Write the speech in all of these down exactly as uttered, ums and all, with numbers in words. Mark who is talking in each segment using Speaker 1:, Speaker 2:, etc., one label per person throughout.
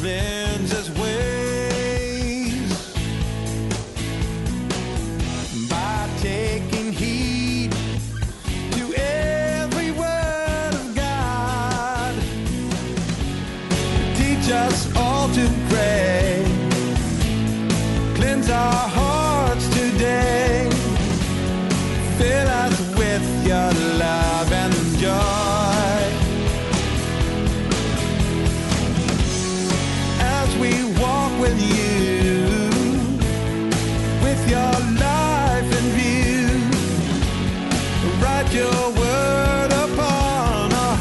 Speaker 1: cleanse his ways by taking heed to every word of God. Teach us all to pray, cleanse our hearts today, fill us with your love and joy. As we walk with you, with your life in view, write your word upon our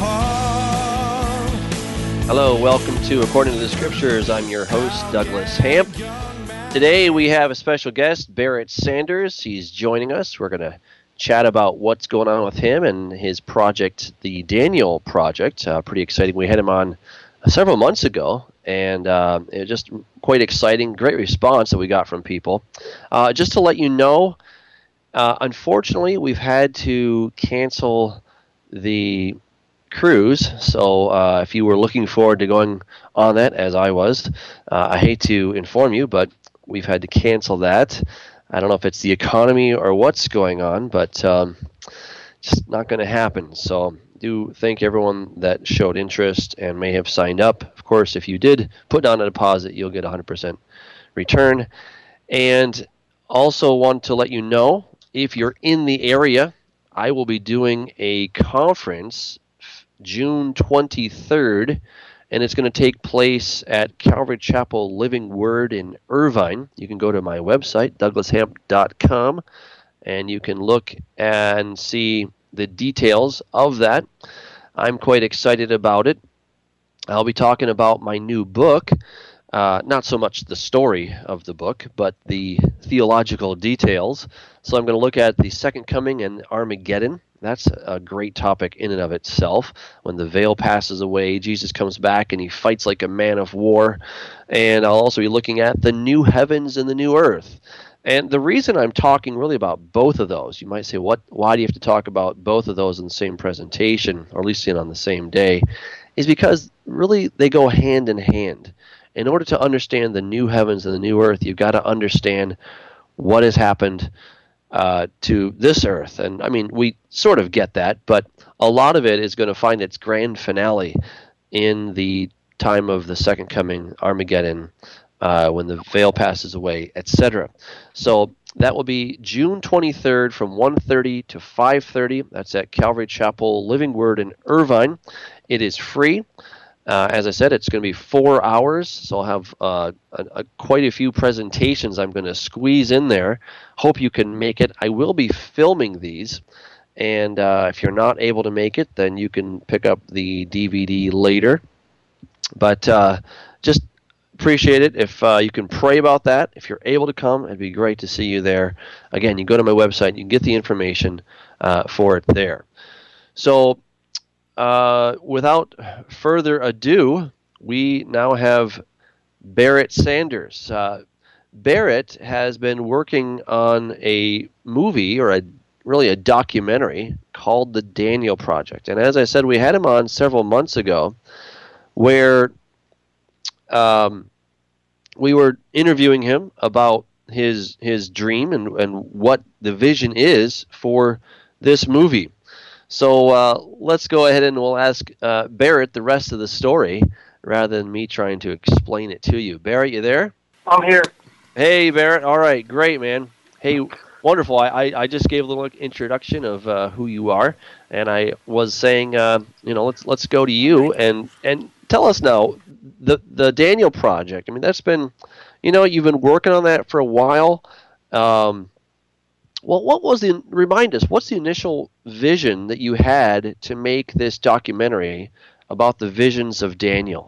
Speaker 1: heart.
Speaker 2: Hello, welcome to According to the Scriptures. I'm your host, Douglas Hamp. Today we have a special guest, Barrett Sanders. He's joining us. We're going to chat about what's going on with him and his project, the Daniel Project. Uh, pretty exciting. We had him on several months ago, and uh, it was just quite exciting. Great response that we got from people. Uh, just to let you know, uh, unfortunately, we've had to cancel the cruise. So uh, if you were looking forward to going on that, as I was, uh, I hate to inform you, but we've had to cancel that. I don't know if it's the economy or what's going on, but um, just not going to happen. So do thank everyone that showed interest and may have signed up. Of course, if you did put down a deposit, you'll get one hundred percent return. And also want to let you know, if you're in the area, I will be doing a conference June twenty-third, and it's going to take place at Calvary Chapel Living Word in Irvine. You can go to my website, douglas hamp dot com, and you can look and see the details of that. I'm quite excited about it. I'll be talking about my new book, uh, not so much the story of the book, but the theological details. So I'm going to look at the Second Coming and Armageddon. That's a great topic in and of itself. When the veil passes away, Jesus comes back and he fights like a man of war. And I'll also be looking at the new heavens and the new earth. And the reason I'm talking really about both of those, you might say, what? Why do you have to talk about both of those in the same presentation, or at least on the same day, is because really they go hand in hand. In order to understand the new heavens and the new earth, you've got to understand what has happened Uh, to this earth. And I mean, we sort of get that, but a lot of it is going to find its grand finale in the time of the Second Coming, Armageddon, uh, when the veil passes away, et cetera. So that will be June twenty-third from one thirty to five thirty. That's at Calvary Chapel Living Word in Irvine. It is free. Uh, as I said, it's going to be four hours, so I'll have uh, a, a, quite a few presentations I'm going to squeeze in there. Hope you can make it. I will be filming these, and uh, if you're not able to make it, then you can pick up the D V D later. But uh, just appreciate it if uh, you can pray about that. If you're able to come, it'd be great to see you there. Again, you go to my website, you can get the information uh, for it there. So, Uh, without further ado, we now have Barrett Sanders. Uh, Barrett has been working on a movie, or a really a documentary, called The Daniel Project. And as I said, we had him on several months ago, where um, we were interviewing him about his his dream and, and what the vision is for this movie. So uh, let's go ahead and we'll ask uh, Barrett the rest of the story rather than me trying to explain it to you. Barrett, you there?
Speaker 3: I'm here.
Speaker 2: Hey, Barrett. All right, great, man. Hey, wonderful. I, I, I just gave a little introduction of uh, who you are, and I was saying, uh, you know, let's let's go to you and and tell us now the the Daniel Project. I mean, that's been, you know, you've been working on that for a while. Um, Well, what was the, remind us, what's the initial vision that you had to make this documentary about the visions of Daniel?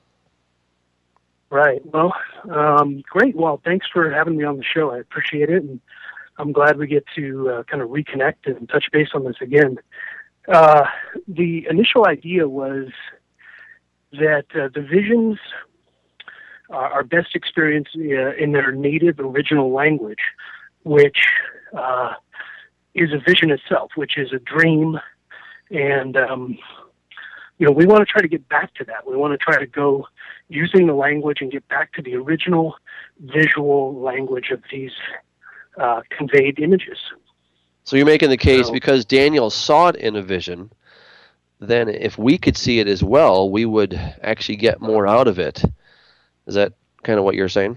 Speaker 3: Right. Well, um, great. Well, thanks for having me on the show. I appreciate it, and I'm glad we get to uh, kind of reconnect and touch base on this again. Uh, the initial idea was that uh, the visions uh, are best experienced uh, in their native original language, which uh, is a vision itself, which is a dream. And um, you know, we want to try to get back to that. We want to try to go using the language and get back to the original visual language of these uh, conveyed images.
Speaker 2: So you're making the case
Speaker 3: So,
Speaker 2: because Daniel saw it in a vision, then if we could see it as well, we would actually get more out of it. Is that kind of what you're saying?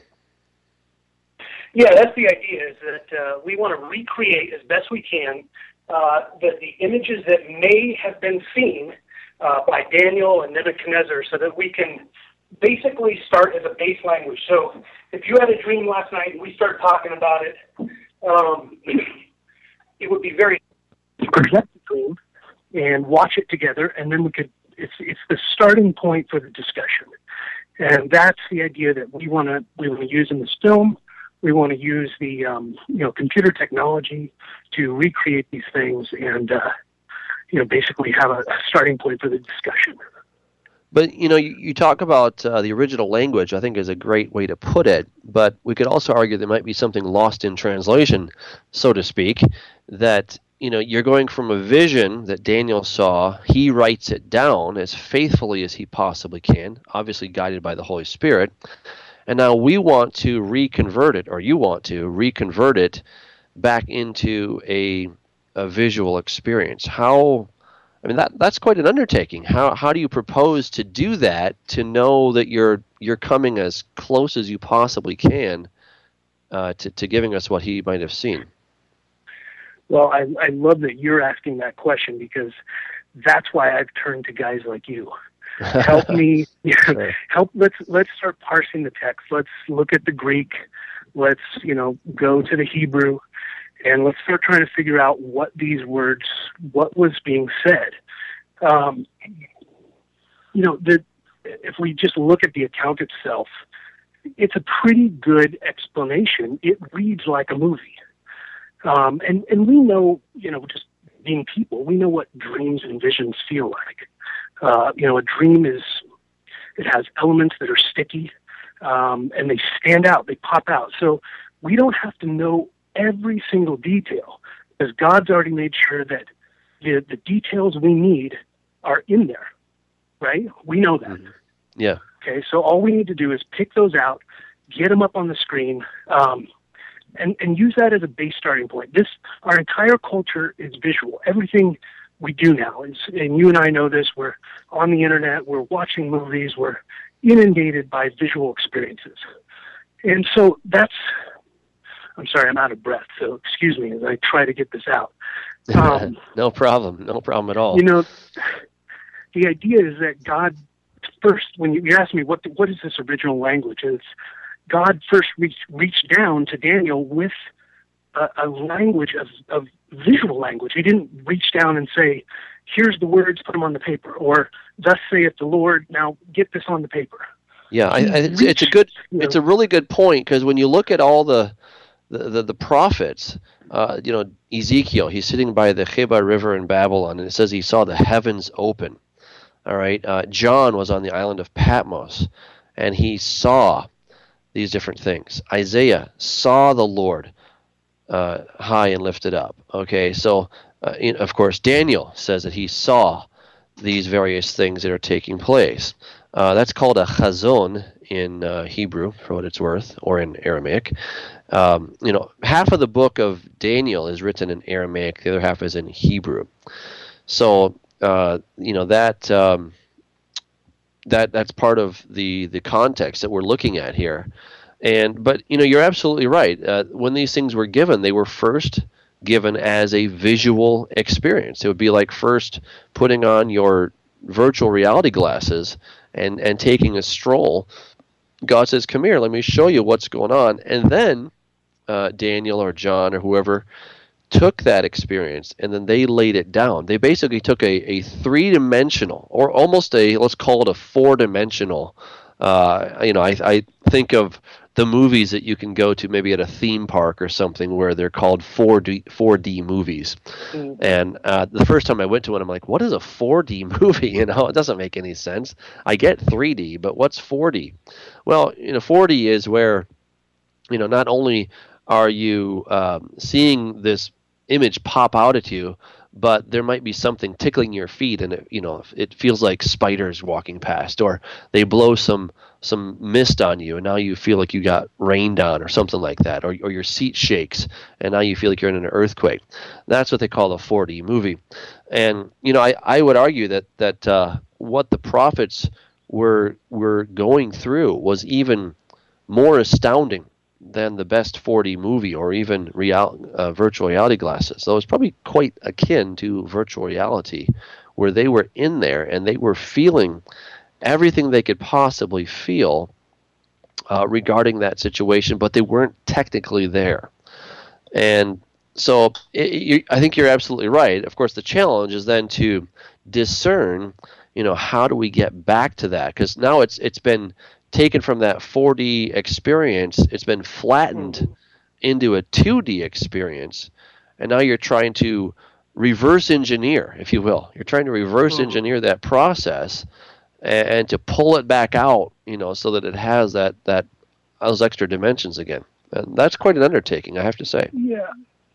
Speaker 3: yeah, that's the idea, is that uh, we want to recreate as best we can uh, the, the images that may have been seen uh, by Daniel and Nebuchadnezzar, so that we can basically start as a base language. So if you had a dream last night and we start talking about it, um, it would be very to project the dream and watch it together, and then we could, it's it's the starting point for the discussion. And that's the idea that we want to we want to use in this film. We want to use the um, you know computer technology to recreate these things, and uh, you know basically have a, a starting point for the discussion.
Speaker 2: But, you know, you, you talk about uh, the original language, I think is a great way to put it, but we could also argue there might be something lost in translation, so to speak, that, you know, you're going from a vision that Daniel saw, he writes it down as faithfully as he possibly can, obviously guided by the Holy Spirit, and now we want to reconvert it, or you want to reconvert it back into a, a visual experience. How... I mean, that that's quite an undertaking. How how do you propose to do that, to know that you're you're coming as close as you possibly can uh, to, to giving us what he might have seen?
Speaker 3: Well, I, I love that you're asking that question, because that's why I've turned to guys like you. Help me,
Speaker 2: Sure.
Speaker 3: help. Let's let's start parsing the text. Let's look at the Greek. Let's you know go to the Hebrew. And let's start trying to figure out what these words, what was being said. Um, you know, the, if we just look at the account itself, it's a pretty good explanation. It reads like a movie. Um, and, and we know, you know, just being people, we know what dreams and visions feel like. Uh, you know, a dream is, it has elements that are sticky, um, and they stand out, they pop out. So we don't have to know every single detail, because God's already made sure that the, the details we need are in there, right? We know that.
Speaker 2: Mm-hmm. Yeah.
Speaker 3: Okay, so all we need to do is pick those out, get them up on the screen, um, and, and use that as a base starting point. This, our entire culture is visual. Everything we do now is, and you and I know this, we're on the internet, we're watching movies, we're inundated by visual experiences. And so that's, I'm sorry, I'm out of breath, so excuse me as I try to get this out. Um,
Speaker 2: no problem. No problem at all.
Speaker 3: You know, the idea is that God first, when you, you ask me what the, what is this original language, it's God first reached, reached down to Daniel with a, a language of, of visual language. He didn't reach down and say, here's the words, put them on the paper, or thus saith the Lord, now get this on the paper.
Speaker 2: Yeah, I, I, it's, it's a good, it's a really good point, because when you look at all the The, the, the prophets, uh, you know, Ezekiel, he's sitting by the Chebar River in Babylon, and it says he saw the heavens open. All right. Uh, John was on the island of Patmos, and he saw these different things. Isaiah saw the Lord uh, high and lifted up. Okay. So, uh, in, of course, Daniel says that he saw these various things that are taking place. Uh, that's called a chazon in uh, Hebrew, for what it's worth, or in Aramaic. Um, you know, half of the book of Daniel is written in Aramaic, the other half is in Hebrew. So, uh, you know, that um, that that's part of the, the context that we're looking at here. And but you know, you're absolutely right. Uh, when these things were given, they were first given as a visual experience. It would be like first putting on your virtual reality glasses and and taking a stroll. God says, come here, let me show you what's going on. And then uh, Daniel or John or whoever took that experience, and then they laid it down. They basically took a, a three-dimensional, or almost a, let's call it a four-dimensional, uh, you know, I, I think of the movies that you can go to maybe at a theme park or something where they're called four D, four D movies. Mm-hmm. And uh, the first time I went to one, I'm like, what is a four D movie? You know, it doesn't make any sense. I get three D, but what's four D? Well, you know, four D is where, you know, not only are you um, seeing this image pop out at you, but there might be something tickling your feet, and it, you know, it feels like spiders walking past, or they blow some some mist on you, and now you feel like you got rained on, or something like that, or or your seat shakes, and now you feel like you're in an earthquake. That's what they call a four D movie. And you know, I, I would argue that that uh, what the prophets were were going through was even more astounding than the best four D movie, or even real, uh, virtual reality glasses. So it's probably quite akin to virtual reality, where they were in there and they were feeling everything they could possibly feel uh, regarding that situation, but they weren't technically there. And so it, you, I think you're absolutely right. Of course, the challenge is then to discern, you know, how do we get back to that? Because now it's it's been taken from that four D experience, it's been flattened into a two D experience, and now you're trying to reverse engineer, if you will. You're trying to reverse engineer that process and, and to pull it back out, you know, so that it has that that those extra dimensions again. And that's quite an undertaking, I have to say.
Speaker 3: Yeah.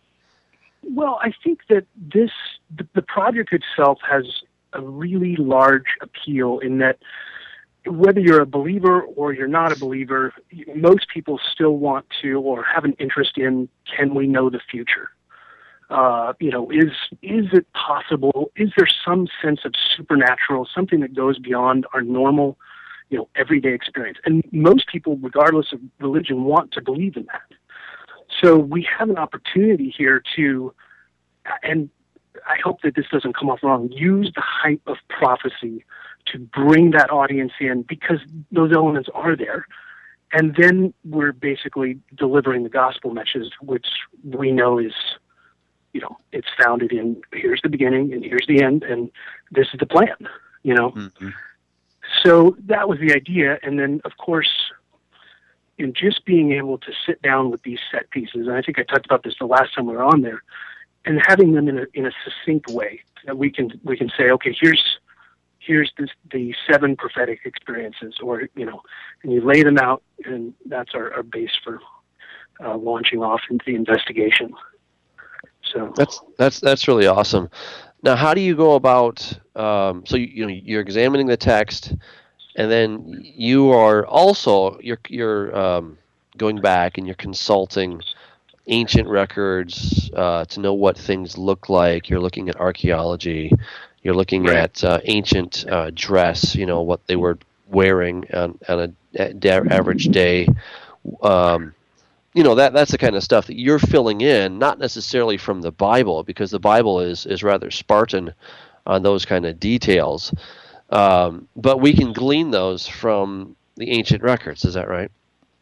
Speaker 3: Well, I think that this the, the project itself has a really large appeal in that whether you're a believer or you're not a believer, most people still want to or have an interest in, can we know the future? Uh, you know, is is it possible? Is there some sense of supernatural, something that goes beyond our normal, you know, everyday experience? And most people, regardless of religion, want to believe in that. So we have an opportunity here to, and I hope that this doesn't come off wrong, use the hype of prophecy to bring that audience in, because those elements are there. And then we're basically delivering the gospel message, which we know is, you know, it's founded in here's the beginning and here's the end, and this is the plan, you know. Mm-hmm. So that was the idea. And then, of course, in just being able to sit down with these set pieces, and I think I talked about this the last time we were on there, and having them in a in a succinct way that we can we can say, okay, here's here's this, the seven prophetic experiences, or, you know, and you lay them out, and that's our, our base for uh, launching off into the investigation. So
Speaker 2: that's that's that's really awesome. Now, how do you go about? Um, so you, you know you're examining the text, and then you are also you're you're um, going back and you're consulting ancient records uh, to know what things look like. You're looking at archaeology. You're looking right. at uh, ancient uh, dress. You know what they were wearing on, on a da- average day. Um, you know that that's the kind of stuff that you're filling in, not necessarily from the Bible, because the Bible is is rather Spartan on those kind of details. Um, but we can glean those from the ancient records. Is that right?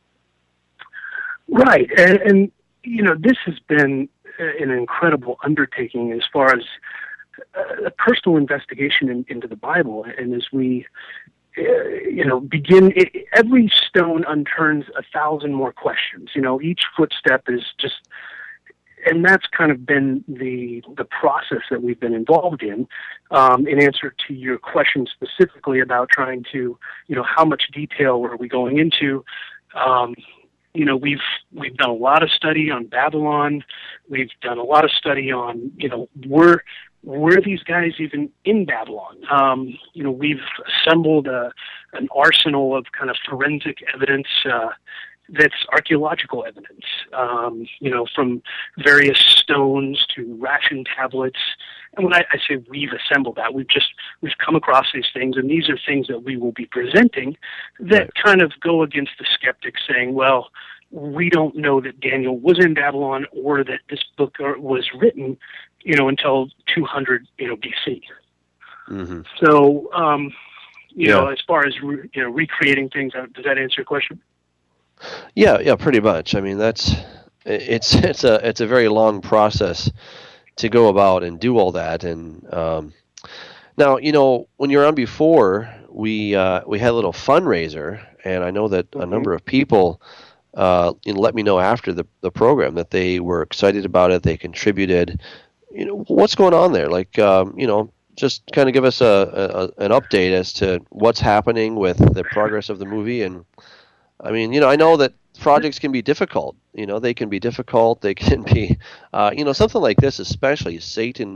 Speaker 3: Right, and, and you know this has been an incredible undertaking as far as a personal investigation in, into the Bible, and as we. Uh, you know, begin, it, every stone unturns a thousand more questions. You know, each footstep is just, and that's kind of been the the process that we've been involved in. Um, in answer to your question specifically about trying to, you know, how much detail are we going into? Um, you know, we've we've done a lot of study on Babylon. We've done a lot of study on, you know, we're were these guys even in Babylon? Um, you know, we've assembled a, an arsenal of kind of forensic evidence uh, that's archaeological evidence, um, you know, from various stones to ration tablets. And when I, I say we've assembled that, we've just, we've come across these things, and these are things that we will be presenting that right. kind of go against the skeptics saying, well, we don't know that Daniel was in Babylon or that this book was written, you know, until two hundred, you know, B C. Mm-hmm. So, um, you yeah. know, as far as, re, you know, recreating things, does that answer your question?
Speaker 2: Yeah, yeah, pretty much. I mean, that's, it's, it's a, it's a very long process to go about and do all that. And, um, now, you know, when you're on before, we, uh, we had a little fundraiser, and I know that mm-hmm. a number of people, uh, you know, let me know after the, the program that they were excited about it. They contributed. You know, what's going on there? Like, um, you know, just kind of give us a, a an update as to what's happening with the progress of the movie. And I mean, you know, I know that projects can be difficult. You know, they can be difficult. They can be, uh, you know, something like this, especially Satan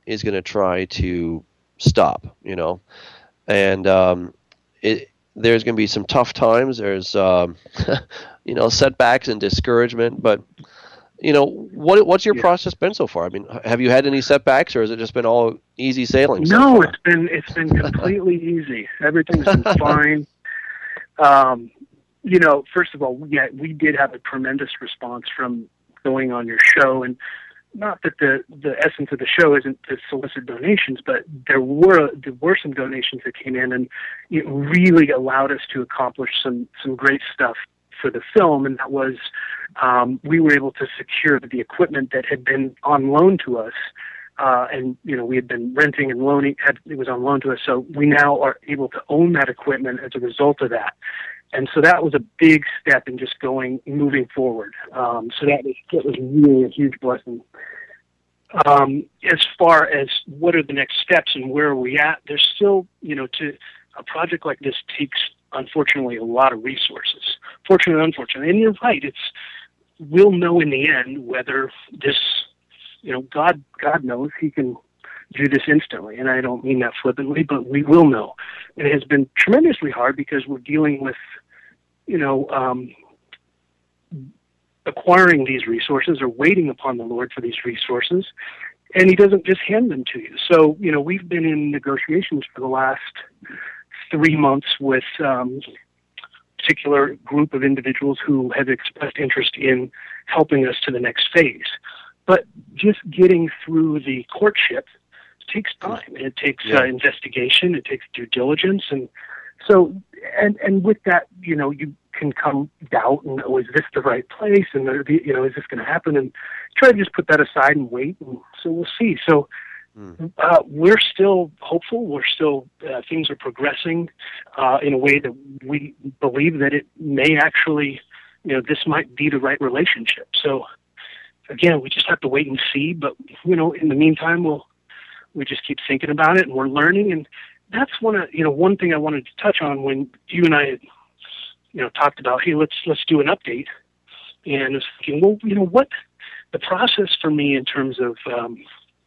Speaker 2: is going to try to stop, you know. And um, it, there's going to be some tough times. There's, um, you know, setbacks and discouragement. But, you know, what what's your
Speaker 3: Yeah.
Speaker 2: process been so far? I mean, have you had any setbacks, or has it just been all easy sailing so
Speaker 3: No,
Speaker 2: far?
Speaker 3: it's been it's been completely easy. Everything's been fine. Um, you know, first of all, yeah, we did have a tremendous response from going on your show, and not that the the essence of the show isn't to solicit donations, but there were there were some donations that came in, and it really allowed us to accomplish some some great stuff for the film. And that was um, we were able to secure the equipment that had been on loan to us, uh, and you know we had been renting and loaning. Had, it was on loan to us, so we now are able to own that equipment as a result of that. And so that was a big step in just going, moving forward. Um, so that was, that was really a huge blessing. Um, as far as what are the next steps and where are we at, there's still, you know, to a project like this takes, unfortunately, a lot of resources. Fortunately, unfortunately. And you're right. It's, we'll know in the end whether this, you know, God, God knows He can do this instantly. And I don't mean that flippantly, but we will know. And it has been tremendously hard because we're dealing with, you know, um, acquiring these resources or waiting upon the Lord for these resources, and He doesn't just hand them to you. So, you know, we've been in negotiations for the last three months with um, a particular group of individuals who have expressed interest in helping us to the next phase. But just getting through the courtship takes time, and it takes
Speaker 2: Yeah.
Speaker 3: uh, investigation, it takes due diligence, and so, and and with that, you know, you can come doubt, and oh, is this the right place, and you know, is this going to happen? And try to just put that aside and wait, and so we'll see. So
Speaker 2: Mm.
Speaker 3: uh, we're still hopeful. We're still uh, things are progressing uh, in a way that we believe that it may actually, you know, this might be the right relationship. So again, we just have to wait and see. But you know, in the meantime, we'll we just keep thinking about it, and we're learning. And that's one of, you know, one thing I wanted to touch on when you and I had, you know, talked about, hey, let's let's do an update. And I was thinking, well, you know, what the process for me in terms of um,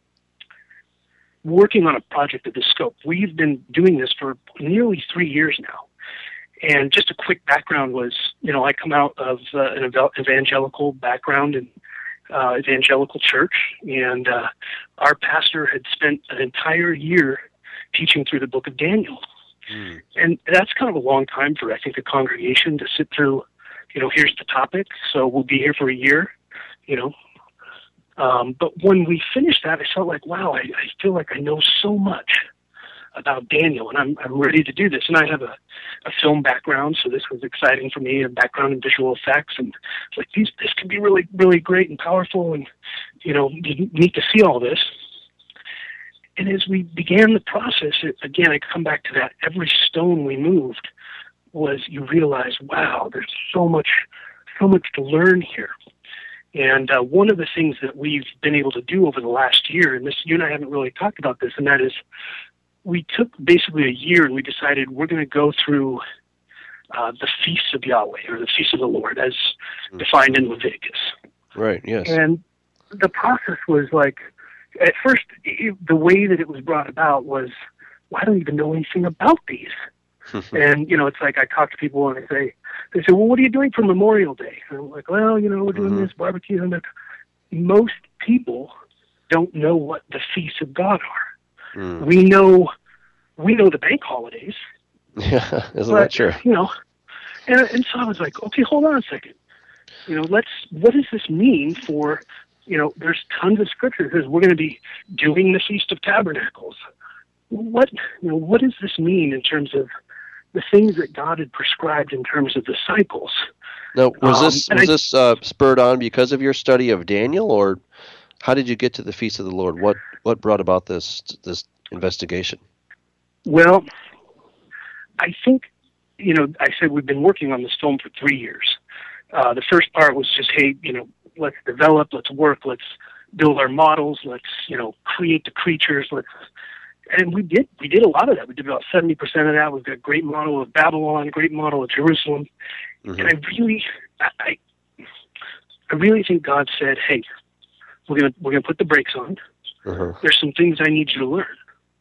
Speaker 3: working on a project of this scope. We've been doing this for nearly three years now. And just a quick background was, you know, I come out of uh, an ev- evangelical background in uh, evangelical church, and uh, our pastor had spent an entire year teaching through the book of Daniel.
Speaker 2: Mm.
Speaker 3: And that's kind of a long time for, I think, a congregation to sit through, you know, here's the topic, so we'll be here for a year, you know. Um, but when we finished that, I felt like, wow, I, I feel like I know so much about Daniel, and I'm I'm ready to do this. And I have a, a film background, so this was exciting for me, a background in visual effects, and it's like, these, this could be really, really great and powerful, and, you know, you need to see all this. And as we began the process, it, again, I come back to that, every stone we moved was, you realize, wow, there's so much, so much to learn here. And uh, one of the things that we've been able to do over the last year, and this, you and I haven't really talked about this, and that is we took basically a year and we decided we're going to go through uh, the feasts of Yahweh, or the feasts of the Lord, as defined in Leviticus.
Speaker 2: Right, yes.
Speaker 3: And the process was like, at first, it, the way that it was brought about was, well, I don't even know anything about these. And, you know, it's like I talk to people and I say, they say, well, what are you doing for Memorial Day? And I'm like, well, you know, we're doing
Speaker 2: Mm-hmm.
Speaker 3: this barbecue. And that. Most people don't know what the feasts of God are.
Speaker 2: Mm.
Speaker 3: We know, we know the bank holidays.
Speaker 2: Yeah, isn't
Speaker 3: but,
Speaker 2: that true?
Speaker 3: You know, and, and so I was like, okay, hold on a second. You know, let's, what does this mean for, you know, there's tons of scripture that says we're going to be doing the Feast of Tabernacles. What, you know, what does this mean in terms of the things that God had prescribed in terms of the cycles?
Speaker 2: Now, was
Speaker 3: Um,
Speaker 2: this
Speaker 3: and
Speaker 2: was
Speaker 3: I-
Speaker 2: this uh, spurred on because of your study of Daniel, or how did you get to the Feast of the Lord? What what brought about this this investigation?
Speaker 3: Well, I think, you know, I said we've been working on this film for three years. Uh, the first part was just, hey, you know, let's develop, let's work, let's build our models, let's, you know, create the creatures, let's, and we did, we did a lot of that. We did about seventy percent of that. We've got a great model of Babylon, great model of Jerusalem.
Speaker 2: Mhm.
Speaker 3: And I really, I, I really think God said, hey, we're going to, we're going to put the brakes on.
Speaker 2: Uh-huh.
Speaker 3: There's some things I need you to learn.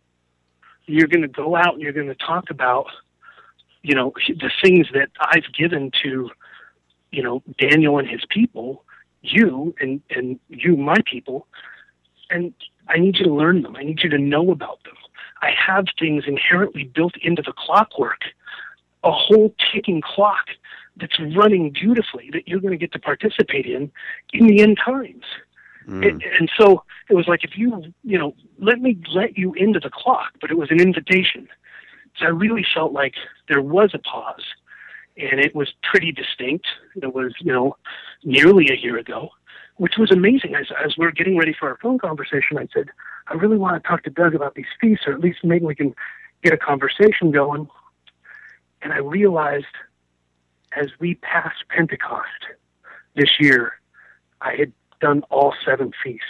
Speaker 3: You're going to go out and you're going to talk about, you know, the things that I've given to, you know, Daniel and his people, you and, and you, my people, and I need you to learn them. I need you to know about them. I have things inherently built into the clockwork, a whole ticking clock that's running beautifully that you're going to get to participate in in the end times. Mm. And, and so it was like, if you, you know, let me let you into the clock, but it was an invitation. So I really felt like there was a pause, and it was pretty distinct. It was, you know, nearly a year ago, which was amazing. As, as we we're getting ready for our phone conversation, I said, I really want to talk to Doug about these feasts, or at least maybe we can get a conversation going. And I realized as we passed Pentecost this year, I had done all seven feasts.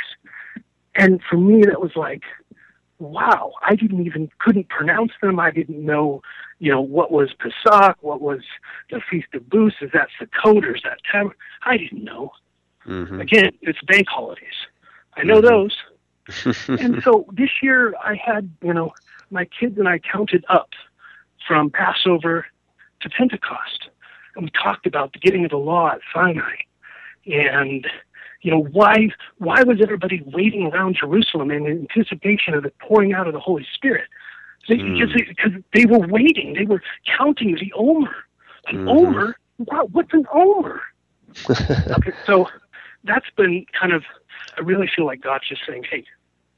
Speaker 3: And for me, that was like, wow, I didn't even, couldn't pronounce them. I didn't know, you know, what was Pesach, what was the Feast of Booths, is that Sukkot, or is that Tab? I didn't know. Mm-hmm. Again, it's bank holidays. I know mm-hmm. those. And so this year I had, you know, my kids and I counted up from Passover to Pentecost. And we talked about the getting of the law at Sinai. And, you know, why why was everybody waiting around Jerusalem in anticipation of the pouring out of the Holy Spirit? They, mm. because, they, because they were waiting. They were counting the Omer. An mm-hmm. Omer? Wow, what's an Omer? Okay, so that's been kind of, I really feel like God's just saying, hey,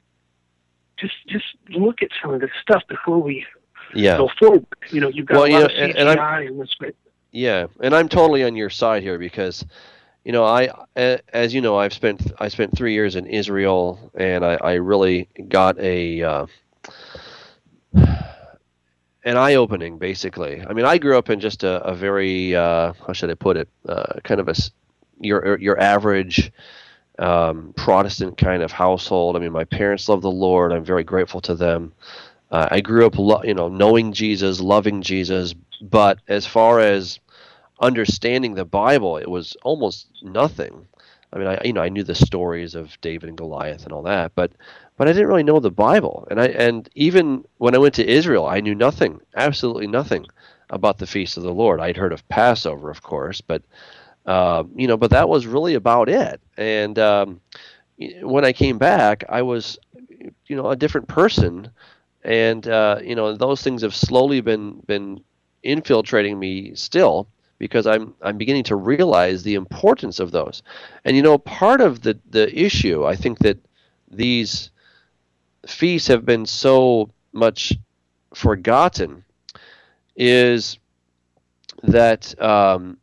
Speaker 3: just just look at some of this stuff before we yeah. go forward. You know, you've got well, a lot know, of C G I and, and this.
Speaker 2: Yeah, and I'm totally on your side here because, you know, I, as you know, I've spent I spent three years in Israel, and I, I really got a uh, an eye-opening, basically. I mean, I grew up in just a, a very uh, how should I put it, uh, kind of a your your average um, Protestant kind of household. I mean, my parents love the Lord. I'm very grateful to them. Uh, I grew up, lo- you know, knowing Jesus, loving Jesus, but as far as understanding the Bible, it was almost nothing. I mean, I you know I knew the stories of David and Goliath and all that, but but I didn't really know the Bible. And I and even when I went to Israel, I knew nothing, absolutely nothing about the feast of the Lord. I'd heard of Passover, of course, but uh, you know, but that was really about it. And um, when I came back, I was, you know, a different person, and uh, you know, those things have slowly been been infiltrating me still, because I'm I'm beginning to realize the importance of those. And you know, part of the, the issue, I think, that these feasts have been so much forgotten is that um,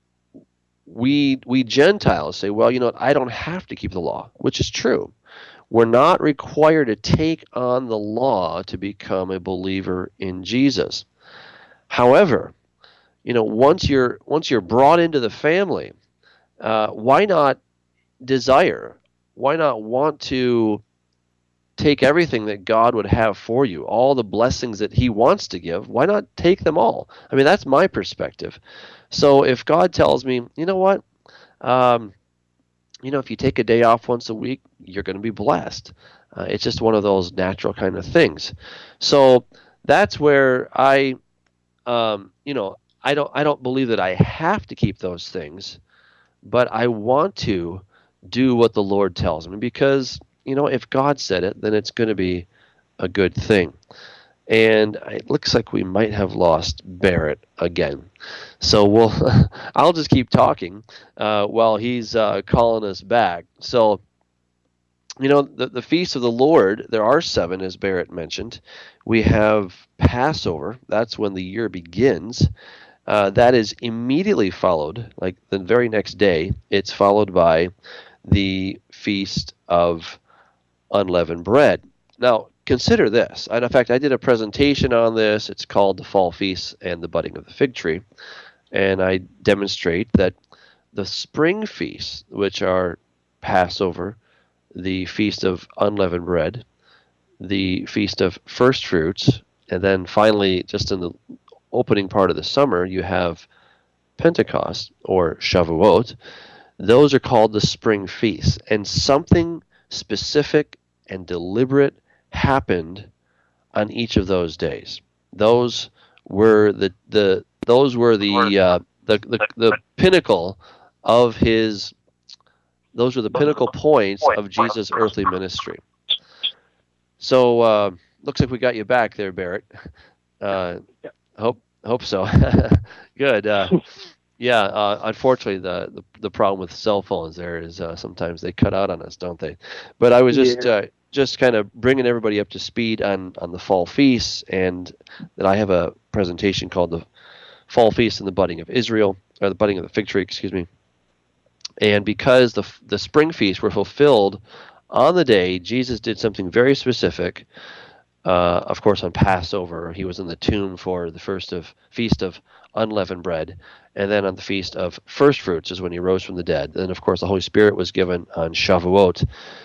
Speaker 2: we we Gentiles say, well, you know, I don't have to keep the law, which is true. We're not required to take on the law to become a believer in Jesus. However, you know, once you're once you're brought into the family, uh, why not desire? Why not want to take everything that God would have for you, all the blessings that He wants to give? Why not take them all? I mean, that's my perspective. So if God tells me, you know what, um, you know, if you take a day off once a week, you're going to be blessed. Uh, it's just one of those natural kind of things. So that's where I, um, you know. I don't I don't believe that I have to keep those things, but I want to do what the Lord tells me, because, you know, if God said it, then it's going to be a good thing. And it looks like we might have lost Barrett again. So we'll I'll just keep talking uh, while he's uh, calling us back. So, you know, the, the feasts of the Lord, there are seven, as Barrett mentioned. We have Passover. That's when the year begins. Uh, that is immediately followed, like the very next day, it's followed by the Feast of Unleavened Bread. Now, consider this. And in fact, I did a presentation on this. It's called The Fall Feast and the Budding of the Fig Tree. And I demonstrate that the spring feasts, which are Passover, the Feast of Unleavened Bread, the Feast of First Fruits, and then finally, just in the opening part of the summer, you have Pentecost, or Shavuot. Those are called the spring feasts, and something specific and deliberate happened on each of those days. Those were the the those were the uh, the, the the pinnacle of his. Those were the pinnacle points of Jesus' earthly ministry. So uh, looks like we got you back there, Barrett. Uh, hope hope so. Good. Uh, yeah. Uh, unfortunately, the, the the problem with cell phones there is uh, sometimes they cut out on us, don't they? But I was just
Speaker 3: Yeah.
Speaker 2: uh, just kind of bringing everybody up to speed on on the fall feasts, and that I have a presentation called the Fall Feast and the Budding of Israel, or the Budding of the Fig Tree, excuse me. And because the the spring feasts were fulfilled on the day, Jesus did something very specific. Uh, of course, on Passover, he was in the tomb for the first of feast of unleavened bread, and then on the feast of first fruits is when he rose from the dead. And of course, the Holy Spirit was given on Shavuot.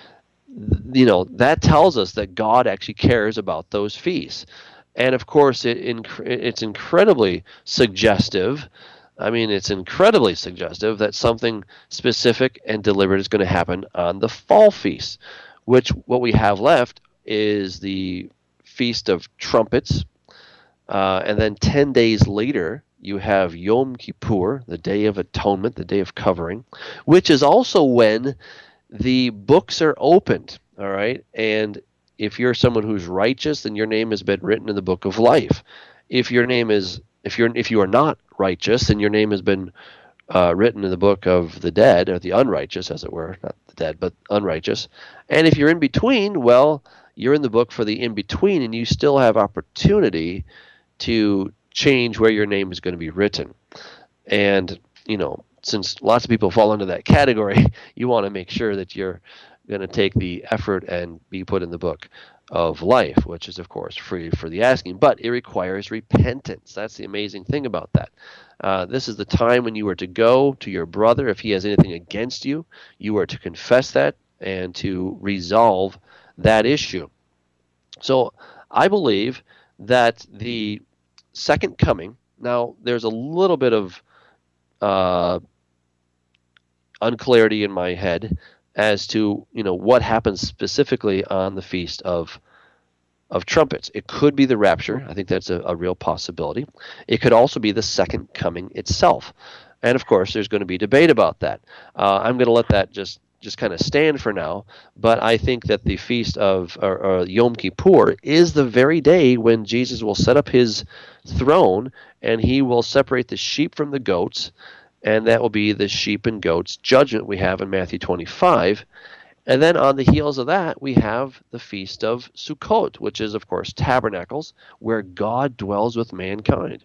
Speaker 2: You know, that tells us that God actually cares about those feasts. And of course, it inc- it's incredibly suggestive. I mean, it's incredibly suggestive that something specific and deliberate is going to happen on the fall feast, which what we have left is the Feast of Trumpets. Uh, and then ten days later, you have Yom Kippur, the Day of Atonement, the Day of Covering, which is also when the books are opened, all right? And if you're someone who's righteous, then your name has been written in the book of life. If your name is, if you're, if you are not righteous, then your name has been uh, written in the book of the dead, or the unrighteous, as it were, not the dead, but unrighteous. And if you're in between, well, you're in the book for the in-between, and you still have opportunity to change where your name is going to be written. And, you know, since lots of people fall into that category, you want to make sure that you're going to take the effort and be put in the book of life, which is, of course, free for the asking. But it requires repentance. That's the amazing thing about that. Uh, this is the time when you are to go to your brother if he has anything against you. You are to confess that and to resolve that issue. So I believe that the second coming, now there's a little bit of uh, unclarity in my head as to, you know, what happens specifically on the Feast of of Trumpets. It could be the rapture. I think that's a, a real possibility. It could also be the second coming itself. And of course, there's going to be debate about that. Uh, I'm going to let that just just kind of stand for now, but I think that the feast of or, or Yom Kippur is the very day when Jesus will set up his throne and he will separate the sheep from the goats, and that will be the sheep and goats judgment we have in Matthew twenty-five. And then on the heels of that, we have the feast of Sukkot, which is, of course, tabernacles, where God dwells with mankind.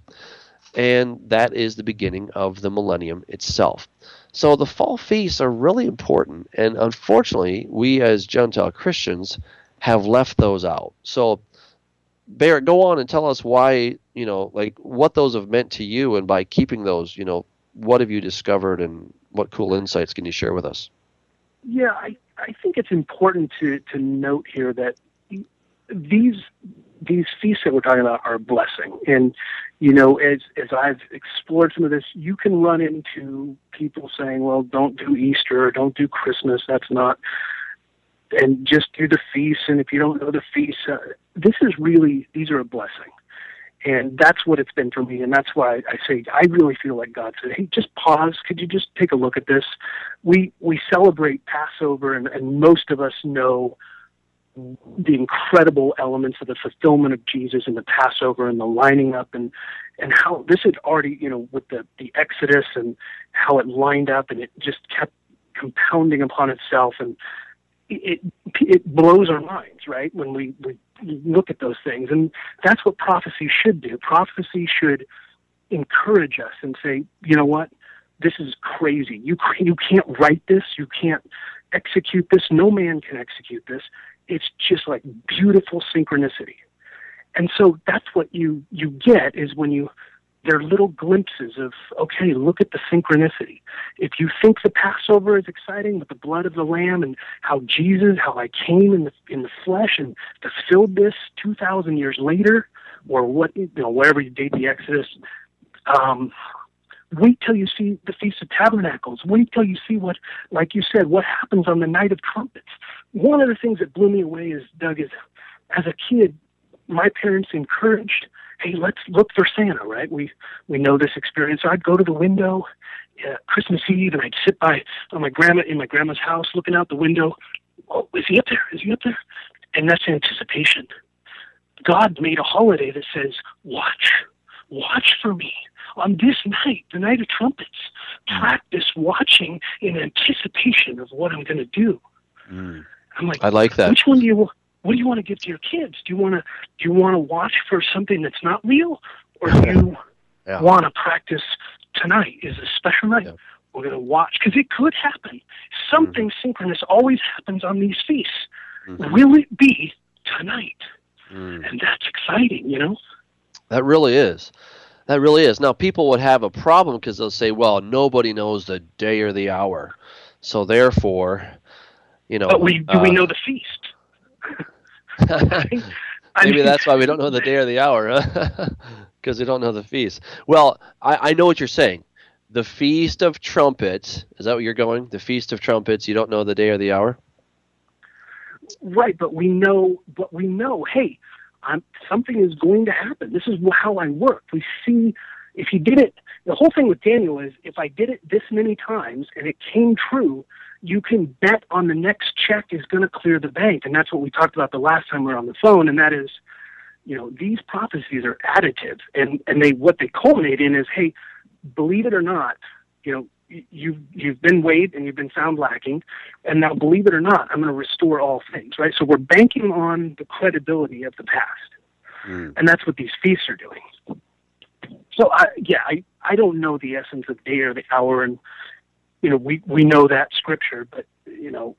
Speaker 2: And that is the beginning of the millennium itself. So the fall feasts are really important, and unfortunately, we as Gentile Christians have left those out. So, Barrett, go on and tell us why, you know, like what those have meant to you, and by keeping those, you know, what have you discovered, and what cool insights can you share with us?
Speaker 3: Yeah, I, I think it's important to, to note here that these these feasts that we're talking about are a blessing. And, you know, as as I've explored some of this, you can run into people saying, well, don't do Easter or don't do Christmas. That's not, and just do the feasts. And if you don't know the feasts, uh, this is really, these are a blessing. And that's what it's been for me. And that's why I say, I really feel like God said, hey, just pause. Could you just take a look at this? We we celebrate Passover, and, and most of us know the incredible elements of the fulfillment of Jesus and the Passover and the lining up, and, and how this had already, you know, with the, the Exodus and how it lined up, and it just kept compounding upon itself. And it it blows our minds, right, when we, we look at those things. And that's what prophecy should do. Prophecy should encourage us and say, you know what, this is crazy. You you can't write this. You can't execute this. No man can execute this. It's just like beautiful synchronicity. And so that's what you, you get is when you, they're little glimpses of, okay, look at the synchronicity. If you think the Passover is exciting with the blood of the Lamb and how Jesus, how I came in the in the flesh and fulfilled this two thousand years later, or what, you know, whatever you date the Exodus, um, wait till you see the Feast of Tabernacles. Wait till you see what, like you said, what happens on the Night of Trumpets. one of the things that blew me away is, Doug, is as a kid, my parents encouraged, hey, let's look for Santa, right? We we know this experience. So I'd go to the window uh, Christmas Eve, and I'd sit by on my grandma in my grandma's house, looking out the window. Oh, is he up there? Is he up there? And that's anticipation. God made a holiday that says, watch, watch for me on this night, the night of trumpets. Practice watching in anticipation of what I'm going to do.
Speaker 2: Mm.
Speaker 3: I'm like,
Speaker 2: I like that.
Speaker 3: Which one do you want? What do you want to give to your kids? Do you want to do you want to watch for something that's not real, or do you yeah. want to practice tonight? Is a special night. Yeah. We're going to watch because it could happen. Something mm-hmm. synchronous always happens on these feasts. Mm-hmm. Will it be tonight? Mm. And that's exciting, you know.
Speaker 2: That really is. That really is. Now, people would have a problem because they'll say, "Well, nobody knows the day or the hour, so therefore, you know."
Speaker 3: But we do
Speaker 2: uh,
Speaker 3: we know the feast?
Speaker 2: Maybe I mean, that's why we don't know the day or the hour, because we don't know the feast. Well, I, I know what you're saying. The Feast of Trumpets, is that what you're going? The Feast of Trumpets, you don't know the day or the hour?
Speaker 3: Right, but we know, but we know, hey, I'm, something is going to happen. This is how I work. We see, if you did it, the whole thing with Daniel is, if I did it this many times and it came true, you can bet on the next check is going to clear the bank. And that's what we talked about the last time we were on the phone. And that is, you know, these prophecies are additive. And, and they, what they culminate in is, hey, believe it or not, you know, you've, you've been weighed and you've been found lacking. And now, believe it or not, I'm going to restore all things, right? So we're banking on the credibility of the past. Mm. And that's what these feasts are doing. So, I, yeah, I, I don't know the essence of day or the hour, and you know, we, we know that scripture, but, you know,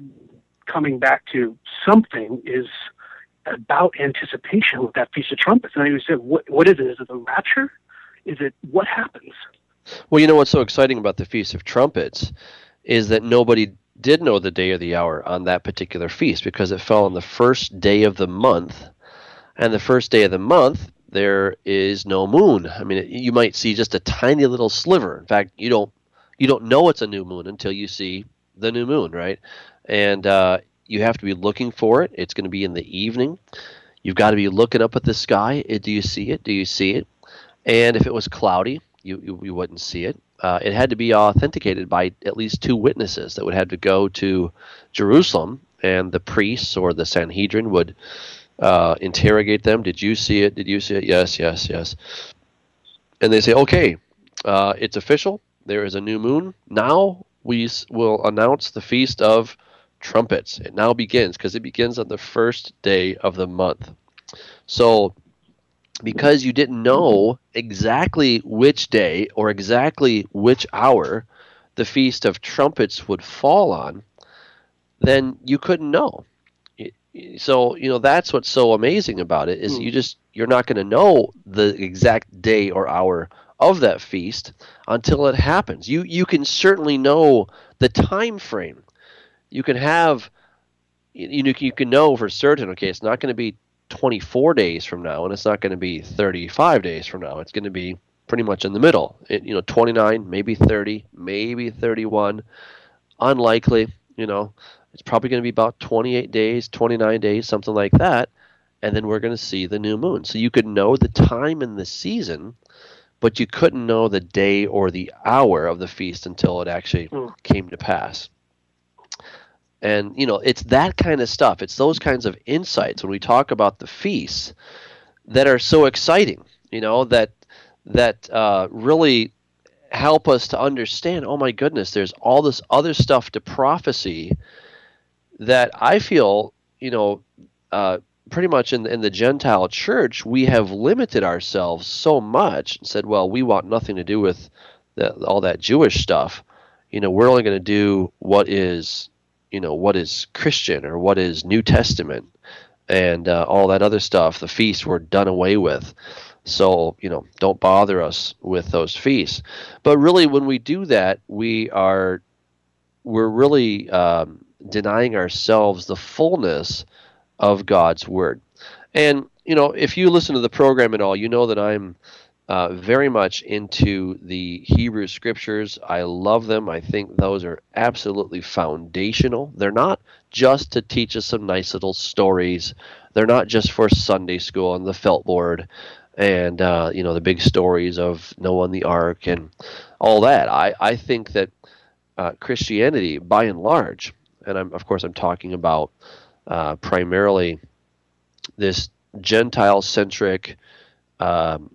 Speaker 3: coming back to something is about anticipation with that Feast of Trumpets. And I said, what, what is it? Is it the rapture? Is it what happens?
Speaker 2: Well, you know what's so exciting about the Feast of Trumpets is that nobody did know the day or the hour on that particular feast because it fell on the first day of the month. And the first day of the month, there is no moon. I mean, it, you might see just a tiny little sliver. In fact, you don't You don't know it's a new moon until you see the new moon, right? And uh, you have to be looking for it. It's going to be in the evening. You've got to be looking up at the sky. Do you see it? Do you see it? And if it was cloudy, you, you, you wouldn't see it. Uh, it had to be authenticated by at least two witnesses that would have to go to Jerusalem, and the priests or the Sanhedrin would uh, interrogate them. Did you see it? Did you see it? Yes, yes, yes. And they say, okay, uh, it's official. There is a new moon. Now we will announce the Feast of Trumpets. It now begins because it begins on the first day of the month. So because you didn't know exactly which day or exactly which hour the Feast of Trumpets would fall on, then you couldn't know. So, you know, that's what's so amazing about it is mm. you just, you're not going to know the exact day or hour of that feast until it happens. You you can certainly know the time frame. You can have, you know, you can know for certain, okay, it's not going to be twenty-four days from now, and it's not going to be thirty-five days from now. It's going to be pretty much in the middle. It, you know, twenty-nine, maybe thirty, maybe thirty-one. Unlikely, you know. It's probably going to be about twenty-eight days, twenty-nine days, something like that, and then we're going to see the new moon. So you could know the time and the season, but you couldn't know the day or the hour of the feast until it actually mm. came to pass. And, you know, it's that kind of stuff. It's those kinds of insights when we talk about the feasts that are so exciting, you know, that that uh, really help us to understand, oh, my goodness, there's all this other stuff to prophecy that I feel, you know, uh, pretty much in, in the Gentile church, we have limited ourselves so much and said, well, we want nothing to do with the, all that Jewish stuff. You know, we're only going to do what is, you know, what is Christian or what is New Testament, and uh, all that other stuff. The feasts were done away with. So, you know, don't bother us with those feasts. But really, when we do that, we are, we're really um, denying ourselves the fullness of God's word. And, you know, if you listen to the program at all, you know that I'm uh, very much into the Hebrew Scriptures. I love them. I think those are absolutely foundational. They're not just to teach us some nice little stories. They're not just for Sunday school and the felt board and uh, you know, the big stories of Noah and the Ark and all that. I, I think that uh, Christianity, by and large, and I'm, of course I'm talking about uh, primarily this Gentile-centric, um,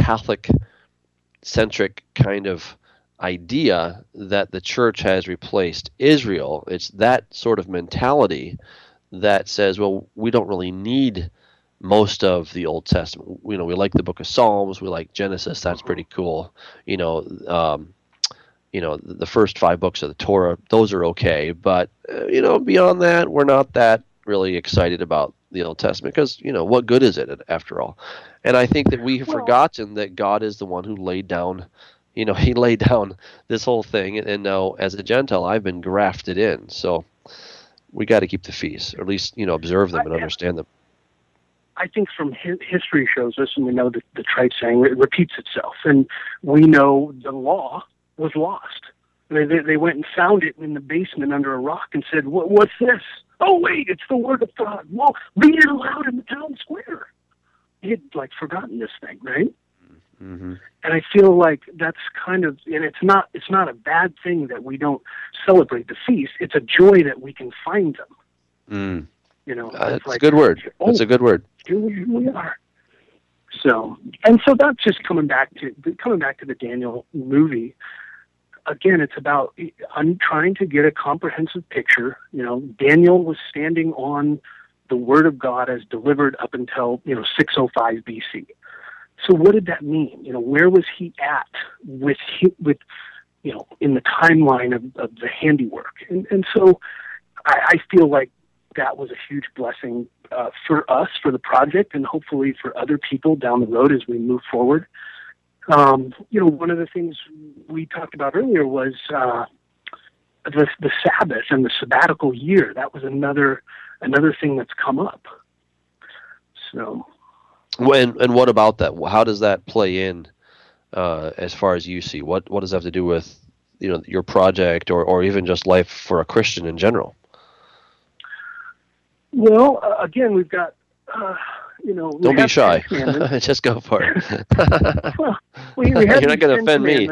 Speaker 2: Catholic-centric kind of idea that the church has replaced Israel. It's that sort of mentality that says, well, we don't really need most of the Old Testament. You know, we like the book of Psalms, we like Genesis, that's pretty cool. You know, um, you know, the first five books of the Torah, those are okay, but, uh, you know, beyond that, we're not that really excited about the Old Testament because, you know, what good is it after all? And I think that we have well, forgotten that God is the one who laid down, you know, he laid down this whole thing, and, and now as a Gentile, I've been grafted in. So we got to keep the feasts, or at least, you know, observe them and understand them.
Speaker 3: I think from hi- history shows us, and we know that the trite saying it repeats itself, and we know the law was lost. They, they, they went and found it in the basement under a rock and said, what, what's this? Oh, wait, it's the Word of God. Well, read it aloud in the town square. He had, like, forgotten this thing, right?
Speaker 2: Mm-hmm.
Speaker 3: And I feel like that's kind of, and it's not, it's not a bad thing that we don't celebrate the feast. It's a joy that we can find them.
Speaker 2: Mm.
Speaker 3: You know,
Speaker 2: uh, that's
Speaker 3: like,
Speaker 2: a good word.
Speaker 3: Oh,
Speaker 2: that's a good word.
Speaker 3: Here we, here we are. So, and so that's just coming back to coming back to the Daniel movie. Again, it's about I'm trying to get a comprehensive picture. You know, Daniel was standing on the Word of God as delivered up until, you know, six oh five B C. So what did that mean? You know, where was he at with with you know in the timeline of, of the handiwork? And and so I, I feel like that was a huge blessing uh, for us, for the project, and hopefully for other people down the road as we move forward. Um, you know, one of the things we talked about earlier was uh, the, the Sabbath and the sabbatical year. That was another another thing that's come up. So,
Speaker 2: when and what about that? How does that play in uh, as far as you see? What what does that have to do with, you know, your project or, or even just life for a Christian in general?
Speaker 3: Well, uh, again, we've got, uh, you know...
Speaker 2: Don't be shy. Just go for it.
Speaker 3: well, we, we have
Speaker 2: You're not going to offend me.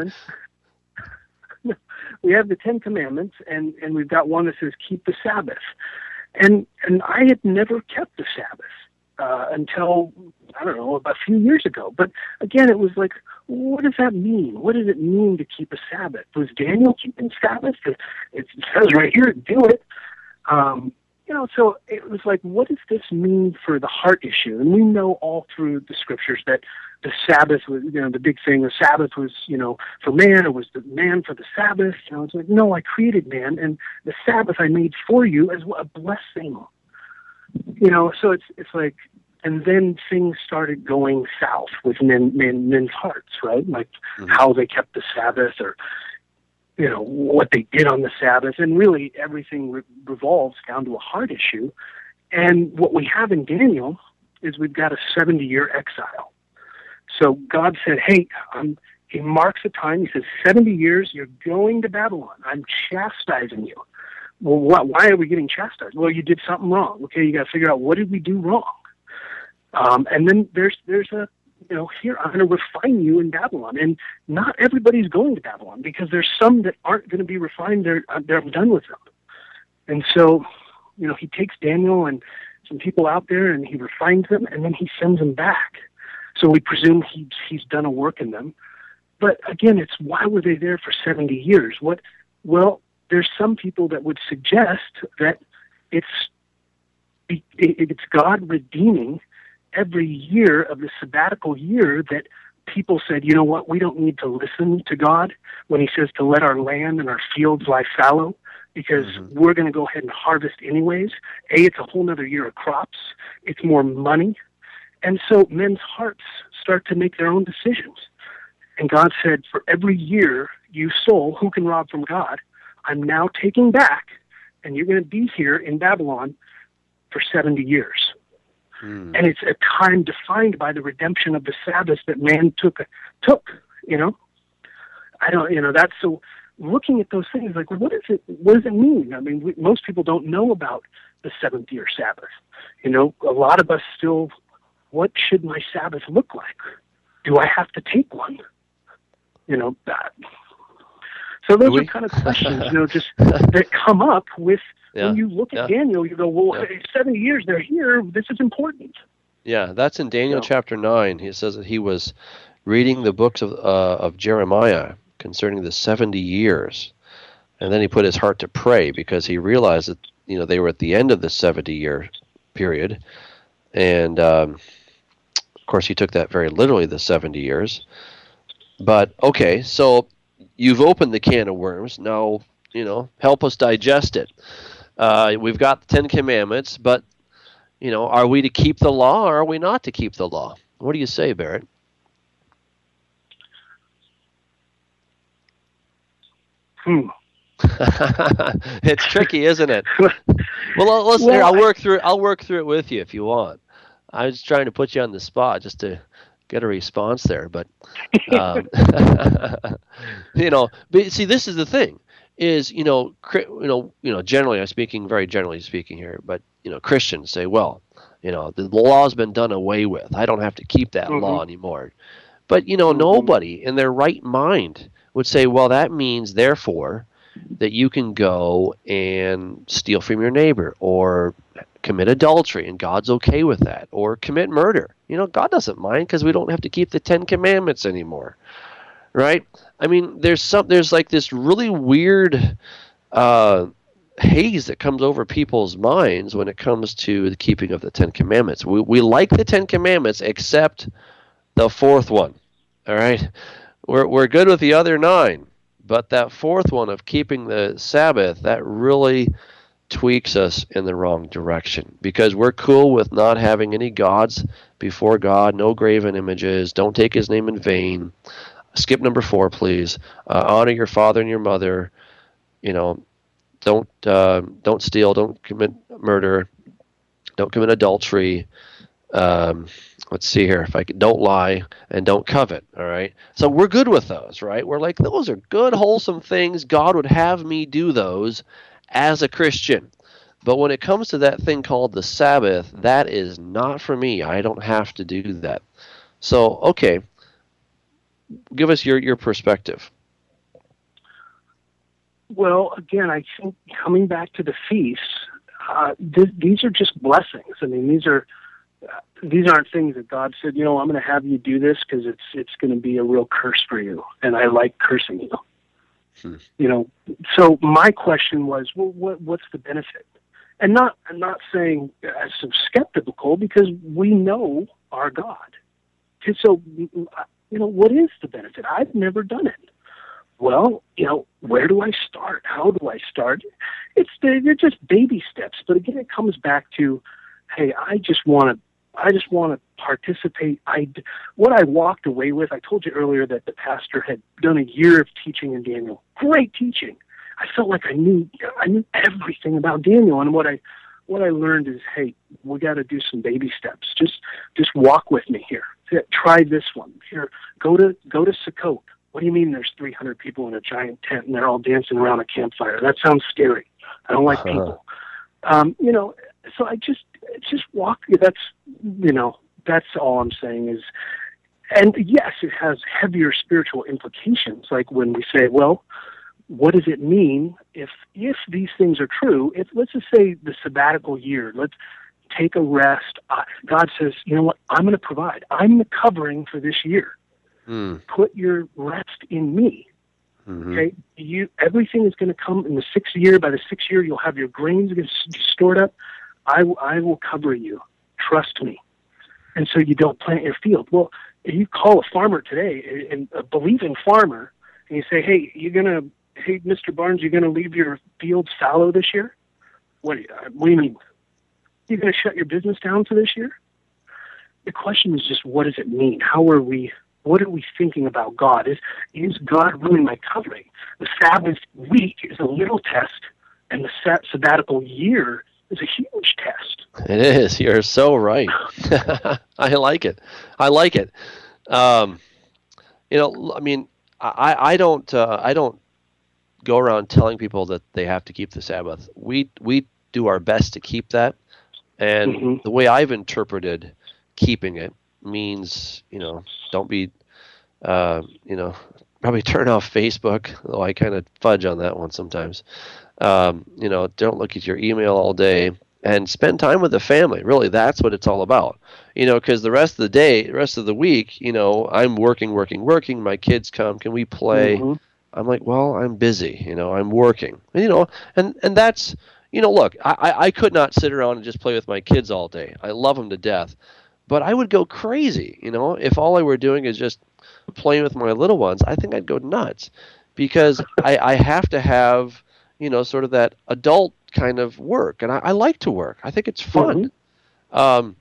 Speaker 3: We have the Ten Commandments, and, and we've got one that says, keep the Sabbath. And and I had never kept the Sabbath uh, until, I don't know, about a few years ago. But again, it was like, what does that mean? What does it mean to keep a Sabbath? Was Daniel keeping Sabbath? It, it says right here, do it. Um You know, so it was like, what does this mean for the heart issue? And we know all through the scriptures that the Sabbath was, you know, the big thing. The Sabbath was, you know, for man, or was the man for the Sabbath? You know, it's like, no, I created man, and the Sabbath I made for you as a blessing. You know, so it's it's like, and then things started going south with men, men men's hearts, right? Like mm-hmm. how they kept the Sabbath, or you know, what they did on the Sabbath, and really everything re- revolves down to a heart issue. And what we have in Daniel is we've got a seventy-year exile. So God said, hey, um, he marks a time. He says, seventy years, you're going to Babylon. I'm chastising you. Well, what, why are we getting chastised? Well, you did something wrong. Okay, you got to figure out, what did we do wrong? Um, and then there's there's a, you know, here, I'm going to refine you in Babylon. And not everybody's going to Babylon, because there's some that aren't going to be refined. They're, they're done with them. And so, you know, he takes Daniel and some people out there, and he refines them, and then he sends them back. So we presume he's, he's done a work in them. But again, it's, why were they there for seventy years? What? Well, there's some people that would suggest that it's it's God redeeming every year of the sabbatical year that people said, you know what, we don't need to listen to God when he says to let our land and our fields lie fallow, because mm-hmm. we're going to go ahead and harvest anyways. A, it's a whole nother year of crops. It's more money. And so men's hearts start to make their own decisions. And God said, for every year you soul, who can rob from God, I'm now taking back, and you're going to be here in Babylon for seventy years.
Speaker 2: Mm.
Speaker 3: And it's a time defined by the redemption of the Sabbath that man took, took, you know? I don't, you know, that's so, looking at those things, like, what is it, what does it mean? I mean, we, most people don't know about the seventh year Sabbath. You know, a lot of us still, what should my Sabbath look like? Do I have to take one? You know, that. So those are kind of questions, you know, just that come up with, yeah. when you look at yeah. Daniel, you go, well, yeah. hey, seventy years, they're here, this is important.
Speaker 2: Yeah, that's in Daniel
Speaker 3: so,
Speaker 2: chapter nine. He says that he was reading the books of uh, of Jeremiah concerning the seventy years. And then he put his heart to pray because he realized that, you know, they were at the end of the seventy-year period. And, um, of course, he took that very literally, the seventy years. But, okay, so you've opened the can of worms. Now, you know, help us digest it. Uh, we've got the Ten Commandments, but, you know, are we to keep the law or are we not to keep the law? What do you say, Barrett?
Speaker 3: Hmm.
Speaker 2: It's tricky, isn't it? Well, let's.
Speaker 3: Well,
Speaker 2: I'll work through. I'll work through it with you if you want. I was trying to put you on the spot just to get a response there, but um, you know. But see, this is the thing: is you know, you know, you know. Generally, I'm speaking very generally speaking here, but you know, Christians say, well, you know, the law's been done away with. I don't have to keep that
Speaker 3: mm-hmm.
Speaker 2: law anymore. But you know,
Speaker 3: mm-hmm.
Speaker 2: nobody in their right mind would say, well, that means therefore that you can go and steal from your neighbor or commit adultery and God's okay with that, or commit murder. You know, God doesn't mind because we don't have to keep the Ten Commandments anymore, right? I mean, there's some, there's like this really weird uh, haze that comes over people's minds when it comes to the keeping of the Ten Commandments. We we like the Ten Commandments except the fourth one, all right? We're we're good with the other nine. But that fourth one of keeping the Sabbath, that really tweaks us in the wrong direction because we're cool with not having any gods before God, no graven images, don't take his name in vain. Skip number four, please. Uh, honor your father and your mother. You know, don't uh, don't steal, don't commit murder, don't commit adultery. Um, let's see here. If I could, don't lie and don't covet. All right. So we're good with those, right? We're like, those are good, wholesome things. God would have me do those as a Christian. But when it comes to that thing called the Sabbath, that is not for me. I don't have to do that. So, okay. Give us your, your perspective.
Speaker 3: Well, again, I think coming back to the feasts, uh, th- these are just blessings. I mean, these are, These aren't things that God said, you know, I'm going to have you do this because it's it's going to be a real curse for you, and I like cursing you. Hmm. You know, so my question was, well, what what's the benefit? And not I'm not saying as so skeptical because we know our God. And so, you know, what is the benefit? I've never done it. Well, you know, where do I start? How do I start? It's they're just baby steps, but again, it comes back to, hey, I just want to. I just want to participate. I, what I walked away with, I told you earlier that the pastor had done a year of teaching in Daniel. Great teaching. I felt like I knew I knew everything about Daniel. And what I what I learned is, hey, we got to do some baby steps. Just just walk with me here. Try this one. Here, go to go to Sukkot. What do you mean there's three hundred people in a giant tent and they're all dancing around a campfire? That sounds scary. I don't like uh-huh. people. Um, you know, so I just just walk. That's you know, that's all I'm saying is, and yes, it has heavier spiritual implications. Like when we say, well, what does it mean if if these things are true? If let's just say the sabbatical year, let's take a rest. Uh, God says, you know what? I'm going to provide. I'm the covering for this year. Mm. Put your rest in me. Mm-hmm. Okay, you everything is going to come in the sixth year. By the sixth year, you'll have your grains stored up. I, I will cover you. Trust me. And so you don't plant your field. Well, if you call a farmer today, and a believing farmer, and you say, "Hey, you're gonna, hey, Mister Barnes, you're gonna leave your field fallow this year." What do you, what do you mean? You're gonna shut your business down for this year? The question is just, what does it mean? How are we? What are we thinking about God? Is is God really my covering? The Sabbath week is a little test, and the sabbatical year is a huge test.
Speaker 2: It is. You're so right. I like it. I like it. Um, you know, I mean, I, I don't uh, I don't go around telling people that they have to keep the Sabbath. We we do our best to keep that, and
Speaker 3: Mm-hmm.
Speaker 2: the way I've interpreted keeping it means, you know, don't be, uh, you know, probably turn off Facebook, though I kind of fudge on that one sometimes. Um, you know, don't look at your email all day and spend time with the family. Really, that's what it's all about. You know, because the rest of the day, the rest of the week, you know, I'm working, working, working. My kids come, can we play?
Speaker 3: Mm-hmm.
Speaker 2: I'm like, well, I'm busy. You know, I'm working. And, you know, and and that's, you know, look, I I could not sit around and just play with my kids all day. I love them to death, but I would go crazy. You know, if all I were doing is just playing with my little ones, I think I'd go nuts, because I I have to have, you know, sort of that adult kind of work. And I, I like to work. I think it's fun.
Speaker 3: Mm-hmm.
Speaker 2: Um,